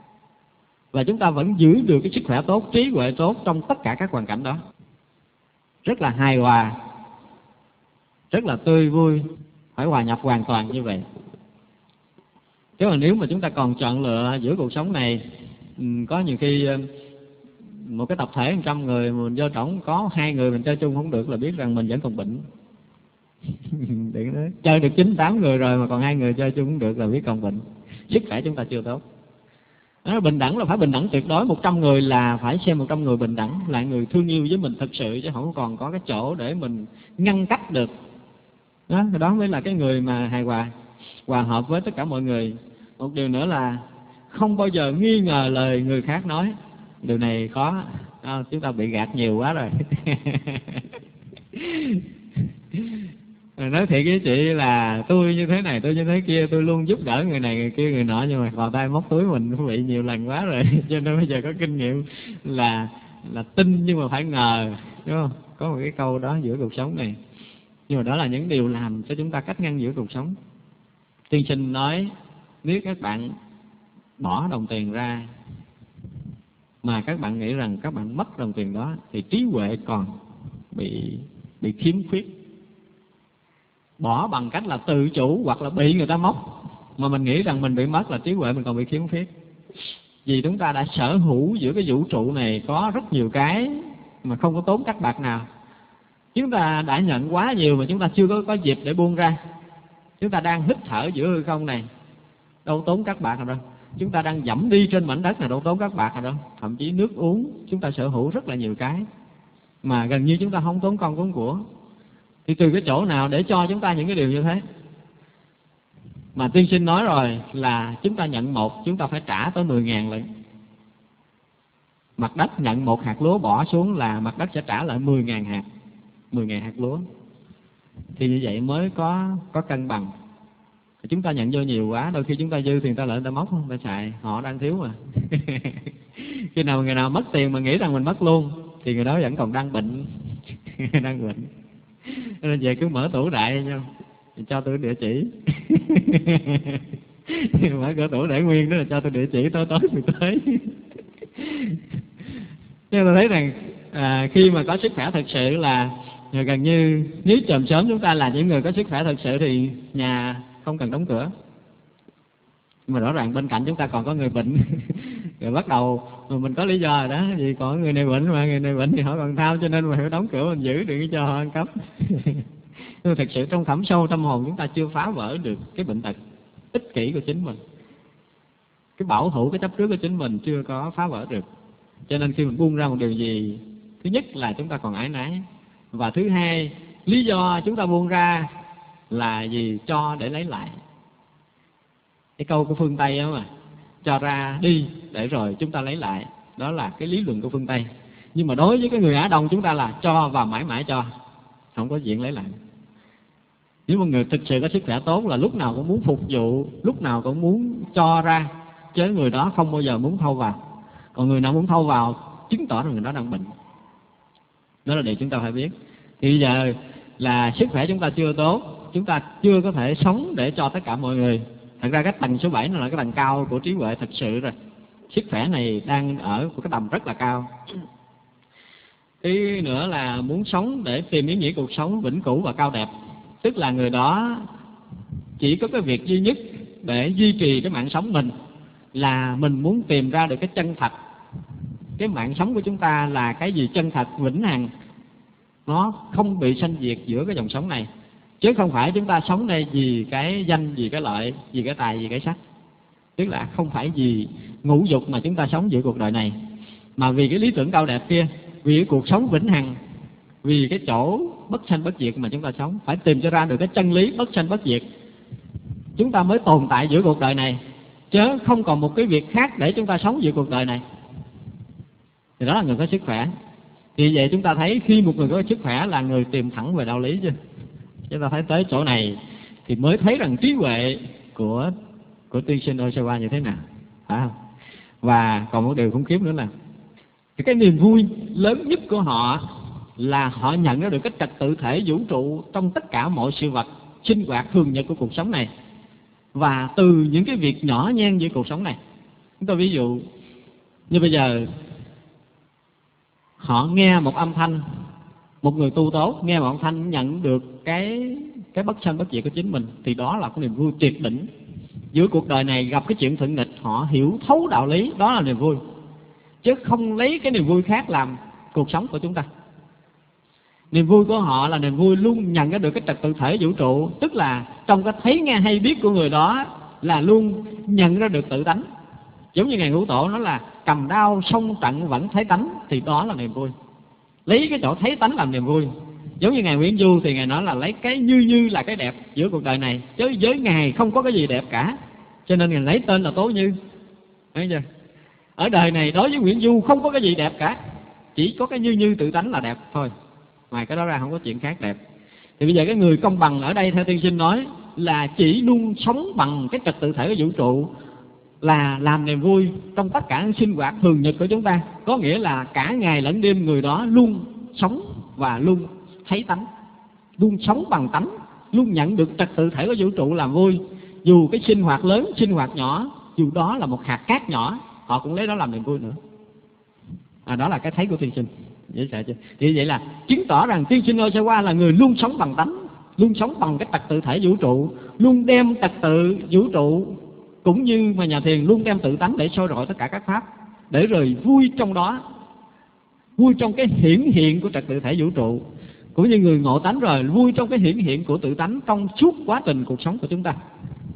Speaker 1: Và chúng ta vẫn giữ được cái sức khỏe tốt, trí huệ tốt trong tất cả các hoàn cảnh đó. Rất là hài hòa, rất là tươi vui, phải hòa nhập hoàn toàn như vậy. Chứ mà nếu mà chúng ta còn chọn lựa giữa cuộc sống này, có nhiều khi một cái tập thể một trăm người mình vô trỏng có hai người mình chơi chung không được là biết rằng mình vẫn còn bệnh. Đừng nói chơi được chín tám người rồi mà còn hai người chơi chung không được là biết còn bệnh. Sức khỏe chúng ta chưa tốt. Đó, bình đẳng là phải bình đẳng tuyệt đối. Một trăm người là phải xem một trăm người bình đẳng, là người thương yêu với mình thật sự, chứ không còn có cái chỗ để mình ngăn cách được. Đó, đó mới là cái người mà hài hòa, hòa hợp với tất cả mọi người. Một điều nữa là không bao giờ nghi ngờ lời người khác nói. Điều này khó, à, chúng ta bị gạt nhiều quá rồi. Nói thiệt với chị là tôi như thế này, tôi như thế kia, tôi luôn giúp đỡ người này, người kia, người nọ, nhưng mà vào tay móc túi mình cũng bị nhiều lần quá rồi. Cho nên bây giờ có kinh nghiệm là là tin nhưng mà phải ngờ, đúng không? Có một cái câu đó giữa cuộc sống này. Nhưng mà đó là những điều làm cho chúng ta cách ngăn giữa cuộc sống. Tiên sinh nói nếu các bạn bỏ đồng tiền ra mà các bạn nghĩ rằng các bạn mất đồng tiền đó thì trí huệ còn bị bị khiếm khuyết. Bỏ bằng cách là tự chủ hoặc là bị người ta móc mà mình nghĩ rằng mình bị mất là trí huệ mình còn bị khiếm khuyết. Vì chúng ta đã sở hữu giữa cái vũ trụ này có rất nhiều cái mà không có tốn các bạc nào. Chúng ta đã nhận quá nhiều mà chúng ta chưa có, có dịp để buông ra. Chúng ta đang hít thở giữa hư không này, đâu tốn các bạc nào đâu. Chúng ta đang dẫm đi trên mảnh đất này, đâu tốn các bạc nào đâu. Thậm chí nước uống, chúng ta sở hữu rất là nhiều cái mà gần như chúng ta không tốn công tốn của. Thì từ cái chỗ nào để cho chúng ta những cái điều như thế? Mà tiên sinh nói rồi là chúng ta nhận một, chúng ta phải trả tới mười ngàn lần. Mặt đất nhận một hạt lúa bỏ xuống là mặt đất sẽ trả lại mười ngàn hạt, mười ngàn hạt lúa. Thì như vậy mới có có cân bằng. Chúng ta nhận vô nhiều quá, đôi khi chúng ta dư thì người ta lại người ta móc không, người ta xài, họ đang thiếu mà. Khi nào người nào mất tiền mà nghĩ rằng mình mất luôn thì người đó vẫn còn đang bệnh. Đang bệnh. Nên về cứ mở tủ đại nha, cho tôi địa chỉ. Mở cửa tủ để nguyên đó là cho tôi địa chỉ, tối tối tôi tới. Nên tôi thấy rằng à, khi mà có sức khỏe thật sự là gần như nếu chòm sớm chúng ta là những người có sức khỏe thật sự thì nhà không cần đóng cửa. Nhưng mà rõ ràng bên cạnh chúng ta còn có người bệnh. Rồi bắt đầu mình có lý do rồi đó, vì còn người này bệnh mà người này bệnh thì họ còn thao, cho nên mình phải đóng cửa mình giữ đừng cho họ ăn cắp. Nhưng thật sự trong thẳm sâu tâm hồn chúng ta chưa phá vỡ được cái bệnh tật ích kỷ của chính mình, cái bảo thủ, cái chấp trước của chính mình chưa có phá vỡ được. Cho nên khi mình buông ra một điều gì, thứ nhất là chúng ta còn ái nái, và thứ hai, lý do chúng ta buông ra là gì? Cho để lấy lại. Cái câu của phương Tây đó mà, cho ra đi để rồi chúng ta lấy lại, đó là cái lý luận của phương Tây. Nhưng mà đối với cái người Á Đông chúng ta là cho và mãi mãi cho, không có chuyện lấy lại. Nếu một người thực sự có sức khỏe tốt là lúc nào cũng muốn phục vụ, lúc nào cũng muốn cho ra, chứ người đó không bao giờ muốn thâu vào. Còn người nào muốn thâu vào chứng tỏ rằng người đó đang bệnh. Đó là điều chúng ta phải biết. Thì bây giờ là sức khỏe chúng ta chưa tốt, chúng ta chưa có thể sống để cho tất cả mọi người. Thật ra cái tầng số bảy nó là cái tầng cao của trí huệ thật sự rồi. Sức khỏe này đang ở một cái tầm rất là cao. Cái nữa là muốn sống để tìm ý nghĩa cuộc sống vĩnh cửu và cao đẹp. Tức là người đó chỉ có cái việc duy nhất để duy trì cái mạng sống mình là mình muốn tìm ra được cái chân thật. Cái mạng sống của chúng ta là cái gì chân thật, vĩnh hằng, nó không bị sanh diệt giữa cái dòng sống này. Chứ không phải chúng ta sống đây vì cái danh, vì cái lợi, vì cái tài, vì cái sắc. Tức là không phải vì ngũ dục mà chúng ta sống giữa cuộc đời này, mà vì cái lý tưởng cao đẹp kia, vì cái cuộc sống vĩnh hằng, vì cái chỗ bất sanh bất diệt mà chúng ta sống. Phải tìm cho ra được cái chân lý bất sanh bất diệt, chúng ta mới tồn tại giữa cuộc đời này, chứ không còn một cái việc khác để chúng ta sống giữa cuộc đời này. Thì đó là người có sức khỏe. Vì vậy chúng ta thấy khi một người có sức khỏe là người tìm thẳng về đạo lý chứ. Chúng ta thấy tới chỗ này thì mới thấy rằng trí huệ của của tiên sinh Osawa như thế nào, phải không? Và còn một điều khủng khiếp nữa là cái, cái niềm vui lớn nhất của họ là họ nhận ra được cái trật tự thể vũ trụ trong tất cả mọi sự vật sinh hoạt thường nhật của cuộc sống này, và từ những cái việc nhỏ nhen giữa cuộc sống này. Chúng ta ví dụ như bây giờ họ nghe một âm thanh, một người tu tốt nghe một âm thanh nhận được cái cái bất sanh bất diệt của chính mình, thì đó là cái niềm vui tuyệt đỉnh. Giữa cuộc đời này gặp cái chuyện thuận nghịch, họ hiểu thấu đạo lý, đó là niềm vui, chứ không lấy cái niềm vui khác làm cuộc sống của chúng ta. Niềm vui của họ là niềm vui luôn nhận ra được cái trật tự thể vũ trụ, tức là trong cái thấy nghe hay biết của người đó là luôn nhận ra được tự tánh. Giống như Ngài Ngũ Tổ nói là cầm đao song trận vẫn thấy tánh, thì đó là niềm vui. Lấy cái chỗ thấy tánh làm niềm vui. Giống như Ngài Nguyễn Du thì Ngài nói là lấy cái như như là cái đẹp giữa cuộc đời này, chứ với Ngài không có cái gì đẹp cả, cho nên Ngài lấy tên là Tố Như. Thấy chưa? Ở đời này đối với Nguyễn Du không có cái gì đẹp cả, chỉ có cái như như tự tánh là đẹp thôi, ngoài cái đó ra không có chuyện khác đẹp. Thì bây giờ cái người công bằng ở đây theo tiên sinh nói là chỉ luôn sống bằng cái trật tự thể của vũ trụ, là làm niềm vui trong tất cả sinh hoạt thường nhật của chúng ta. Có nghĩa là cả ngày lẫn đêm người đó luôn sống và luôn thấy tánh, luôn sống bằng tánh, luôn nhận được trật tự thể của vũ trụ làm vui. Dù cái sinh hoạt lớn, sinh hoạt nhỏ, dù đó là một hạt cát nhỏ, họ cũng lấy đó làm niềm vui nữa. À, đó là cái thấy của tiên sinh. Dễ sợ chưa? Thì vậy là chứng tỏ rằng tiên sinh Osawa là người luôn sống bằng tánh, luôn sống bằng cái trật tự thể vũ trụ, luôn đem trật tự vũ trụ cũng như mà nhà thiền luôn đem tự tánh để soi rọi tất cả các pháp, để rồi vui trong đó, vui trong cái hiển hiện của trật tự thể vũ trụ, cũng như người ngộ tánh rồi vui trong cái hiển hiện của tự tánh trong suốt quá trình cuộc sống của chúng ta.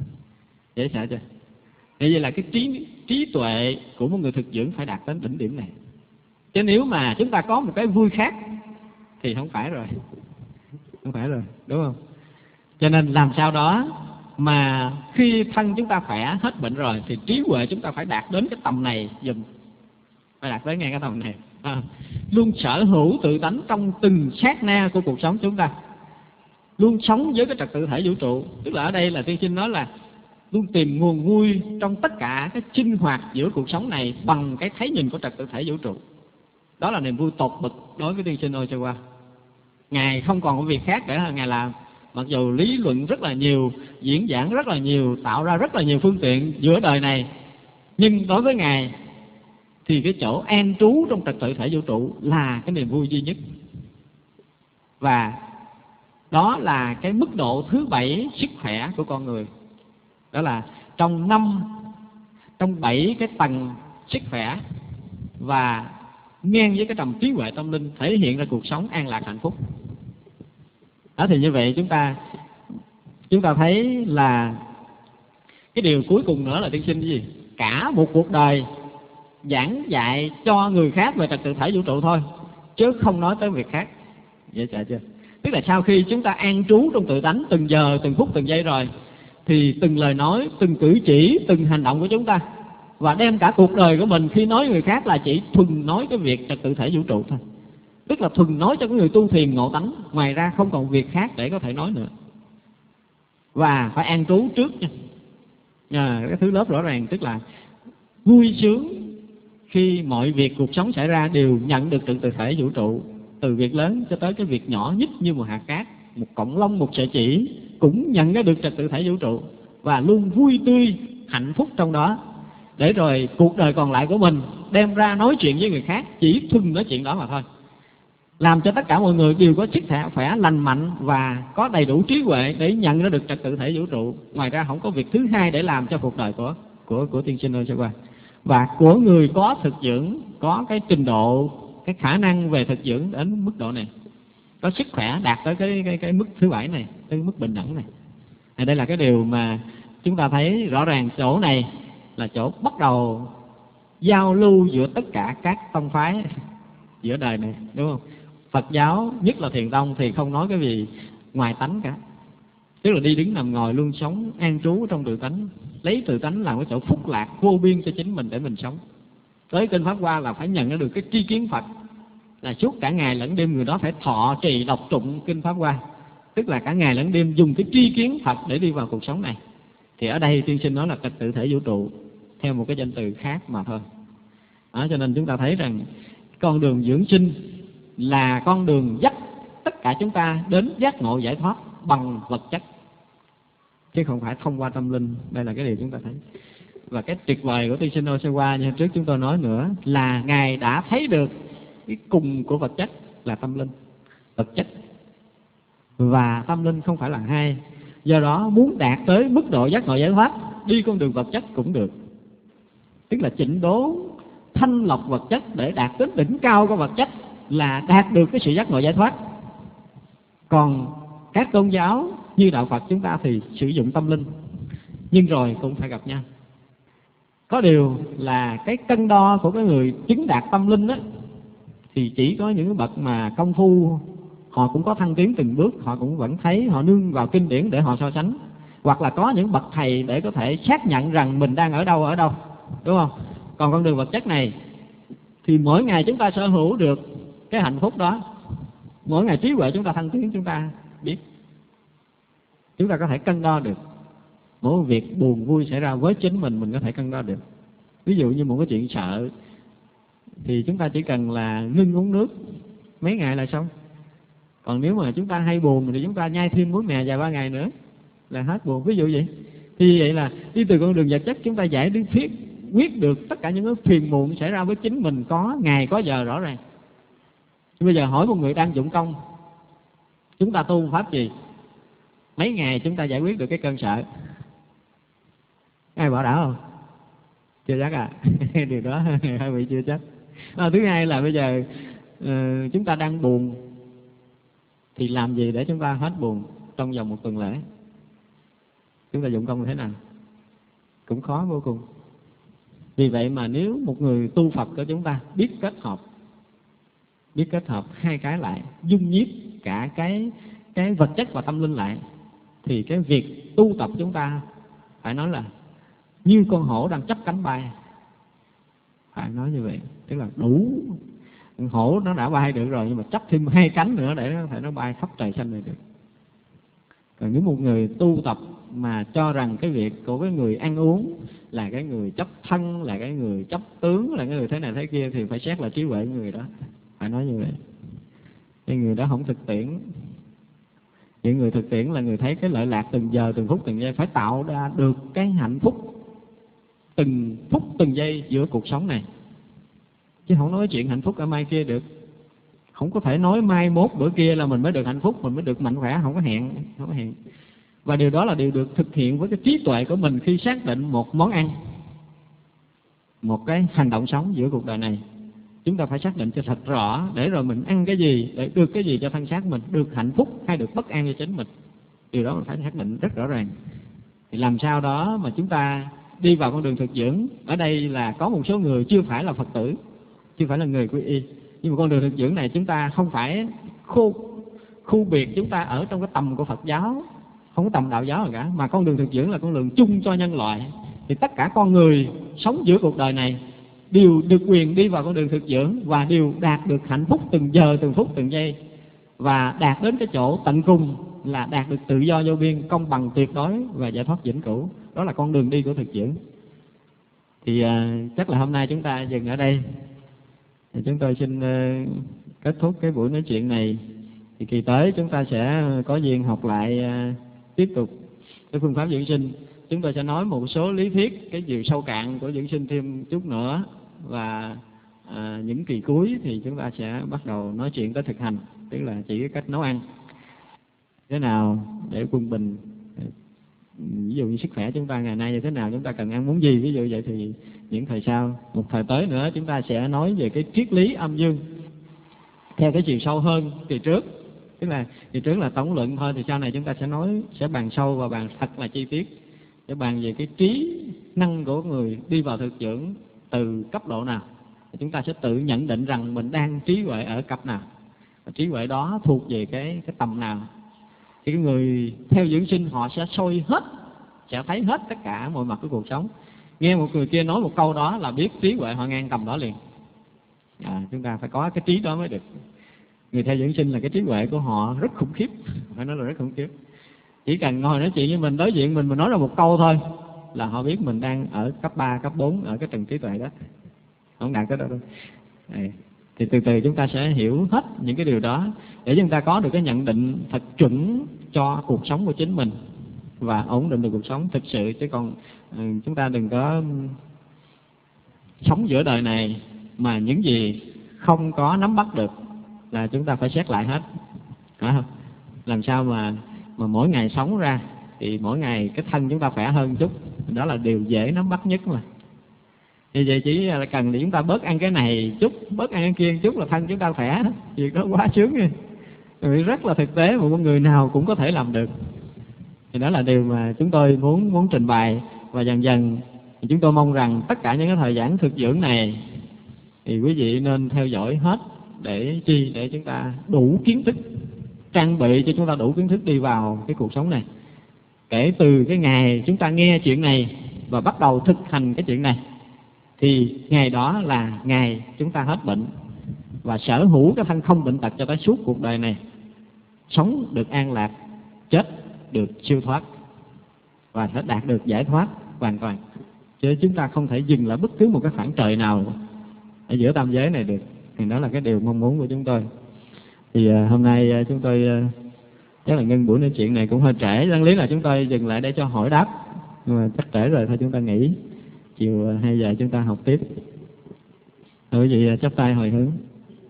Speaker 1: Dễ sợ chưa? Vậy là cái trí trí tuệ của một người thực dưỡng phải đạt đến đỉnh điểm này. Chứ nếu mà chúng ta có một cái vui khác thì không phải rồi, không phải rồi, đúng không? Cho nên làm sao đó mà khi thân chúng ta khỏe hết bệnh rồi thì trí huệ chúng ta phải đạt đến cái tầm này dùm, phải đạt đến ngay cái tầm này. À, luôn sở hữu tự tánh trong từng sát na của cuộc sống chúng ta, luôn sống với cái trật tự thể vũ trụ. Tức là ở đây là tiên sinh nói là luôn tìm nguồn vui trong tất cả cái sinh hoạt giữa cuộc sống này bằng cái thấy nhìn của trật tự thể vũ trụ. Đó là niềm vui tột bậc đối với tiên sinh Osawa. Ngài không còn có việc khác để Ngài làm. Mặc dù lý luận rất là nhiều, diễn giảng rất là nhiều, tạo ra rất là nhiều phương tiện giữa đời này, nhưng đối với Ngài thì cái chỗ an trú trong trật tự thể vũ trụ là cái niềm vui duy nhất. Và đó là cái mức độ thứ bảy sức khỏe của con người. Đó là trong năm, trong bảy cái tầng sức khỏe và ngang với cái tầm trí huệ tâm linh thể hiện ra cuộc sống an lạc hạnh phúc. Đó, thì như vậy chúng ta chúng ta thấy là cái điều cuối cùng nữa là tiên sinh cái gì? Cả một cuộc đời giảng dạy cho người khác về trật tự thể vũ trụ thôi, chứ không nói tới việc khác. Dễ sợ chưa? Tức là sau khi chúng ta an trú trong tự tánh từng giờ, từng phút, từng giây rồi, thì từng lời nói, từng cử chỉ, từng hành động của chúng ta, và đem cả cuộc đời của mình khi nói người khác là chỉ thuần nói cái việc trật tự thể vũ trụ thôi. Tức là thuần nói cho cái người tu thiền ngộ tánh, ngoài ra không còn việc khác để có thể nói nữa. Và phải an trú trước nha. À, cái thứ lớp rõ ràng tức là vui sướng khi mọi việc cuộc sống xảy ra đều nhận được trật tự thể vũ trụ, từ việc lớn cho tới cái việc nhỏ nhất như một hạt cát, một cọng lông, một sợi chỉ cũng nhận ra được trật tự thể vũ trụ, và luôn vui tươi hạnh phúc trong đó, để rồi cuộc đời còn lại của mình đem ra nói chuyện với người khác chỉ thuần nói chuyện đó mà thôi, làm cho tất cả mọi người đều có sức khỏe lành mạnh và có đầy đủ trí huệ để nhận ra được trật tự thể vũ trụ. Ngoài ra không có việc thứ hai để làm cho cuộc đời của của của tiên sinh Osawa. Và của người có thực dưỡng, có cái trình độ, cái khả năng về thực dưỡng đến mức độ này, có sức khỏe đạt tới cái cái cái mức thứ bảy này, tới mức bình đẳng này. Thì đây là cái điều mà chúng ta thấy rõ ràng. Chỗ này là chỗ bắt đầu giao lưu giữa tất cả các tông phái giữa đời này, đúng không? Phật giáo, nhất là Thiền tông, thì không nói cái gì ngoài tánh cả. Tức là đi đứng nằm ngồi luôn sống an trú trong tự tánh, lấy tự tánh làm cái chỗ phúc lạc vô biên cho chính mình để mình sống. Tới kinh Pháp Hoa là phải nhận ra được cái tri kiến Phật, là suốt cả ngày lẫn đêm người đó phải thọ trì đọc tụng kinh Pháp Hoa, tức là cả ngày lẫn đêm dùng cái tri kiến Phật để đi vào cuộc sống này. Thì ở đây tiên sinh nói là trật tự thể vũ trụ theo một cái danh từ khác mà thôi. Đó, cho nên chúng ta thấy rằng con đường dưỡng sinh là con đường dắt tất cả chúng ta đến giác ngộ giải thoát bằng vật chất, chứ không phải thông qua tâm linh. Đây là cái điều chúng ta thấy. Và cái tuyệt vời của tiên sinh Osawa như trước chúng tôi nói nữa là Ngài đã thấy được cái cùng của vật chất là tâm linh. Vật chất và tâm linh không phải là hai. Do đó muốn đạt tới mức độ giác ngộ giải thoát, đi con đường vật chất cũng được. Tức là chỉnh đốn, thanh lọc vật chất để đạt đến đỉnh cao của vật chất là đạt được cái sự giác ngộ giải thoát. Còn các tôn giáo như đạo Phật chúng ta thì sử dụng tâm linh, nhưng rồi cũng phải gặp nhau. Có điều là cái cân đo của cái người chứng đạt tâm linh á, thì chỉ có những bậc mà công phu họ cũng có thăng tiến từng bước, họ cũng vẫn thấy, họ nương vào kinh điển để họ so sánh, hoặc là có những bậc thầy để có thể xác nhận rằng mình đang ở đâu ở đâu, đúng không? Còn con đường vật chất này thì mỗi ngày chúng ta sở hữu được cái hạnh phúc đó, mỗi ngày trí huệ chúng ta thăng tiến, chúng ta biết, chúng ta có thể cân đo được. Mỗi việc buồn vui xảy ra với chính mình, mình có thể cân đo được. Ví dụ như một cái chuyện sợ thì chúng ta chỉ cần là ngưng uống nước mấy ngày là xong. Còn nếu mà chúng ta hay buồn thì chúng ta nhai thêm muối mè vài ba ngày nữa là hết buồn, ví dụ vậy. Thì vậy là đi từ con đường vật chất chúng ta giải đi thiết quyết được tất cả những cái phiền muộn xảy ra với chính mình, có ngày có giờ rõ ràng. Bây giờ hỏi một người đang dụng công, chúng ta tu pháp gì? Mấy ngày chúng ta giải quyết được cái cơn sợ? Ai bảo đảm không? Chưa chắc à. Điều đó hai vị chưa chắc. À, thứ hai là bây giờ uh, chúng ta đang buồn thì làm gì để chúng ta hết buồn trong vòng một tuần lễ? Chúng ta dụng công thế nào? Cũng khó vô cùng. Vì vậy mà nếu một người tu Phật của chúng ta biết kết hợp, biết kết hợp hai cái lại, dung nhiếp cả cái cái vật chất và tâm linh lại, thì cái việc tu tập chúng ta phải nói là như con hổ đang chấp cánh bay. Phải nói như vậy, tức là đủ. Hổ nó đã bay được rồi, nhưng mà chấp thêm hai cánh nữa để nó thể nó bay khắp trời xanh này được. Còn nếu một người tu tập mà cho rằng cái việc của cái người ăn uống là cái người chấp thân, là cái người chấp tướng, là cái người thế này thế kia, thì phải xét là trí huệ người đó. Phải nói như vậy. Cái người đó không thực tiễn. Những người thực tiễn là người thấy cái lợi lạc từng giờ, từng phút, từng giây, phải tạo ra được cái hạnh phúc từng phút, từng giây giữa cuộc sống này. Chứ không nói chuyện hạnh phúc ở mai kia được. Không có thể nói mai mốt bữa kia là mình mới được hạnh phúc, mình mới được mạnh khỏe, không có hẹn, không có hẹn. Và điều đó là điều được thực hiện với cái trí tuệ của mình khi xác định một món ăn, một cái hành động sống giữa cuộc đời này. chúng ta phải xác định cho thật rõ, để rồi mình ăn cái gì, để được cái gì cho thân xác mình, được hạnh phúc hay được bất an cho chính mình. Điều đó mình phải xác định rất rõ ràng. Thì làm sao đó mà chúng ta đi vào con đường thực dưỡng. Ở đây là có một số người chưa phải là Phật tử, chưa phải là người quy y, nhưng mà con đường thực dưỡng này chúng ta không phải khu khu biệt chúng ta ở trong cái tầm của Phật giáo, không có tầm đạo giáo nào cả, mà con đường thực dưỡng là con đường chung cho nhân loại. Thì tất cả con người sống giữa cuộc đời này đều được quyền đi vào con đường thực dưỡng và đều đạt được hạnh phúc từng giờ, từng phút, từng giây, và đạt đến cái chỗ tận cùng là đạt được tự do vô biên, công bằng tuyệt đối và giải thoát vĩnh cửu. Đó là con đường đi của thực dưỡng. Thì à, chắc là hôm nay chúng ta dừng ở đây. Thì chúng tôi xin uh, kết thúc cái buổi nói chuyện này. Thì kỳ tới chúng ta sẽ có duyên học lại uh, tiếp tục cái phương pháp dưỡng sinh. Chúng tôi sẽ nói một số lý thuyết, cái chiều sâu cạn của dưỡng sinh thêm chút nữa, và à, những kỳ cuối thì chúng ta sẽ bắt đầu nói chuyện tới thực hành, tức là chỉ cái cách nấu ăn thế nào để quân bình. Ví dụ như sức khỏe chúng ta ngày nay như thế nào, chúng ta cần ăn muốn gì, ví dụ vậy, thì những thời sau, một thời tới nữa chúng ta sẽ nói về cái triết lý âm dương theo cái chiều sâu hơn kỳ trước. Tức là kỳ trước là tổng luận thôi, thì sau này chúng ta sẽ nói, sẽ bàn sâu và bàn thật là chi tiết, để bàn về cái trí năng của người đi vào thực dưỡng từ cấp độ nào. Chúng ta sẽ tự nhận định rằng mình đang trí huệ ở cấp nào, và trí huệ đó thuộc về cái cái tầm nào. Thì cái người theo dưỡng sinh họ sẽ soi hết, sẽ thấy hết tất cả mọi mặt của cuộc sống. Nghe một người kia nói một câu đó là biết trí huệ họ ngang tầm đó liền. À, chúng ta phải có cái trí đó mới được. Người theo dưỡng sinh là cái trí huệ của họ rất khủng khiếp, phải nói là rất khủng khiếp. Chỉ cần ngồi nói chuyện với mình, đối diện mình, mình nói ra một câu thôi là họ biết mình đang ở cấp ba, cấp bốn, ở cái tầng trí tuệ đó, không đạt tới đó đâu. Đấy. Thì từ từ chúng ta sẽ hiểu hết những cái điều đó để chúng ta có được cái nhận định thật chuẩn cho cuộc sống của chính mình và ổn định được cuộc sống thực sự. Chứ còn chúng ta đừng có sống giữa đời này mà những gì không có nắm bắt được là chúng ta phải xét lại hết, phải không? Làm sao mà mà mỗi ngày sống ra thì mỗi ngày cái thân chúng ta khỏe hơn chút, đó là điều dễ nắm bắt nhất mà. Thì vậy chỉ là cần để chúng ta bớt ăn cái này chút, bớt ăn cái kia chút là thân chúng ta khỏe, việc đó quá sướng nha. Vì rất là thực tế, một con người nào cũng có thể làm được. Thì đó là điều mà chúng tôi muốn muốn trình bày, và dần dần thì chúng tôi mong rằng tất cả những cái thời giảng thực dưỡng này thì quý vị nên theo dõi hết, để chi để chúng ta đủ kiến thức, trang bị cho chúng ta đủ kiến thức đi vào cái cuộc sống này. Kể từ cái ngày chúng ta nghe chuyện này và bắt đầu thực hành cái chuyện này thì ngày đó là ngày chúng ta hết bệnh và sở hữu cái thân không bệnh tật cho tới suốt cuộc đời này, sống được an lạc, chết được siêu thoát và sẽ đạt được giải thoát hoàn toàn. Chứ chúng ta không thể dừng lại bất cứ một cái khoảng trời nào ở giữa tam giới này được. Thì đó là cái điều mong muốn của chúng tôi. Thì uh, hôm nay uh, chúng tôi uh, chắc là ngưng buổi nói chuyện này cũng hơi trễ. Đáng lý là chúng tôi dừng lại để cho hỏi đáp, nhưng mà chắc trễ rồi, thôi chúng ta nghỉ. Chiều uh, hai giờ chúng ta học tiếp. Rồi quý vị uh, chắp tay hồi hướng.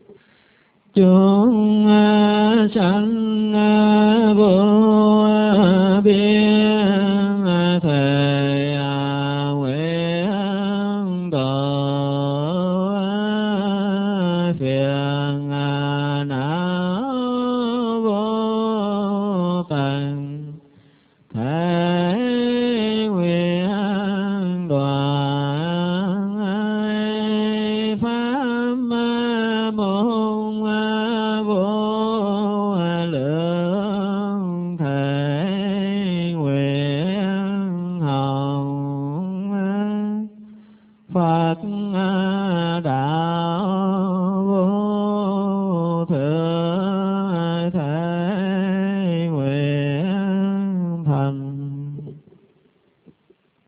Speaker 1: Chúng uh, sanh uh, vô biên uh, thề uh, nguyện tổ uh, phiền uh, não vô tận thể nguyện đoàn pháp môn vô lượng thể nguyện hồng Phật đạo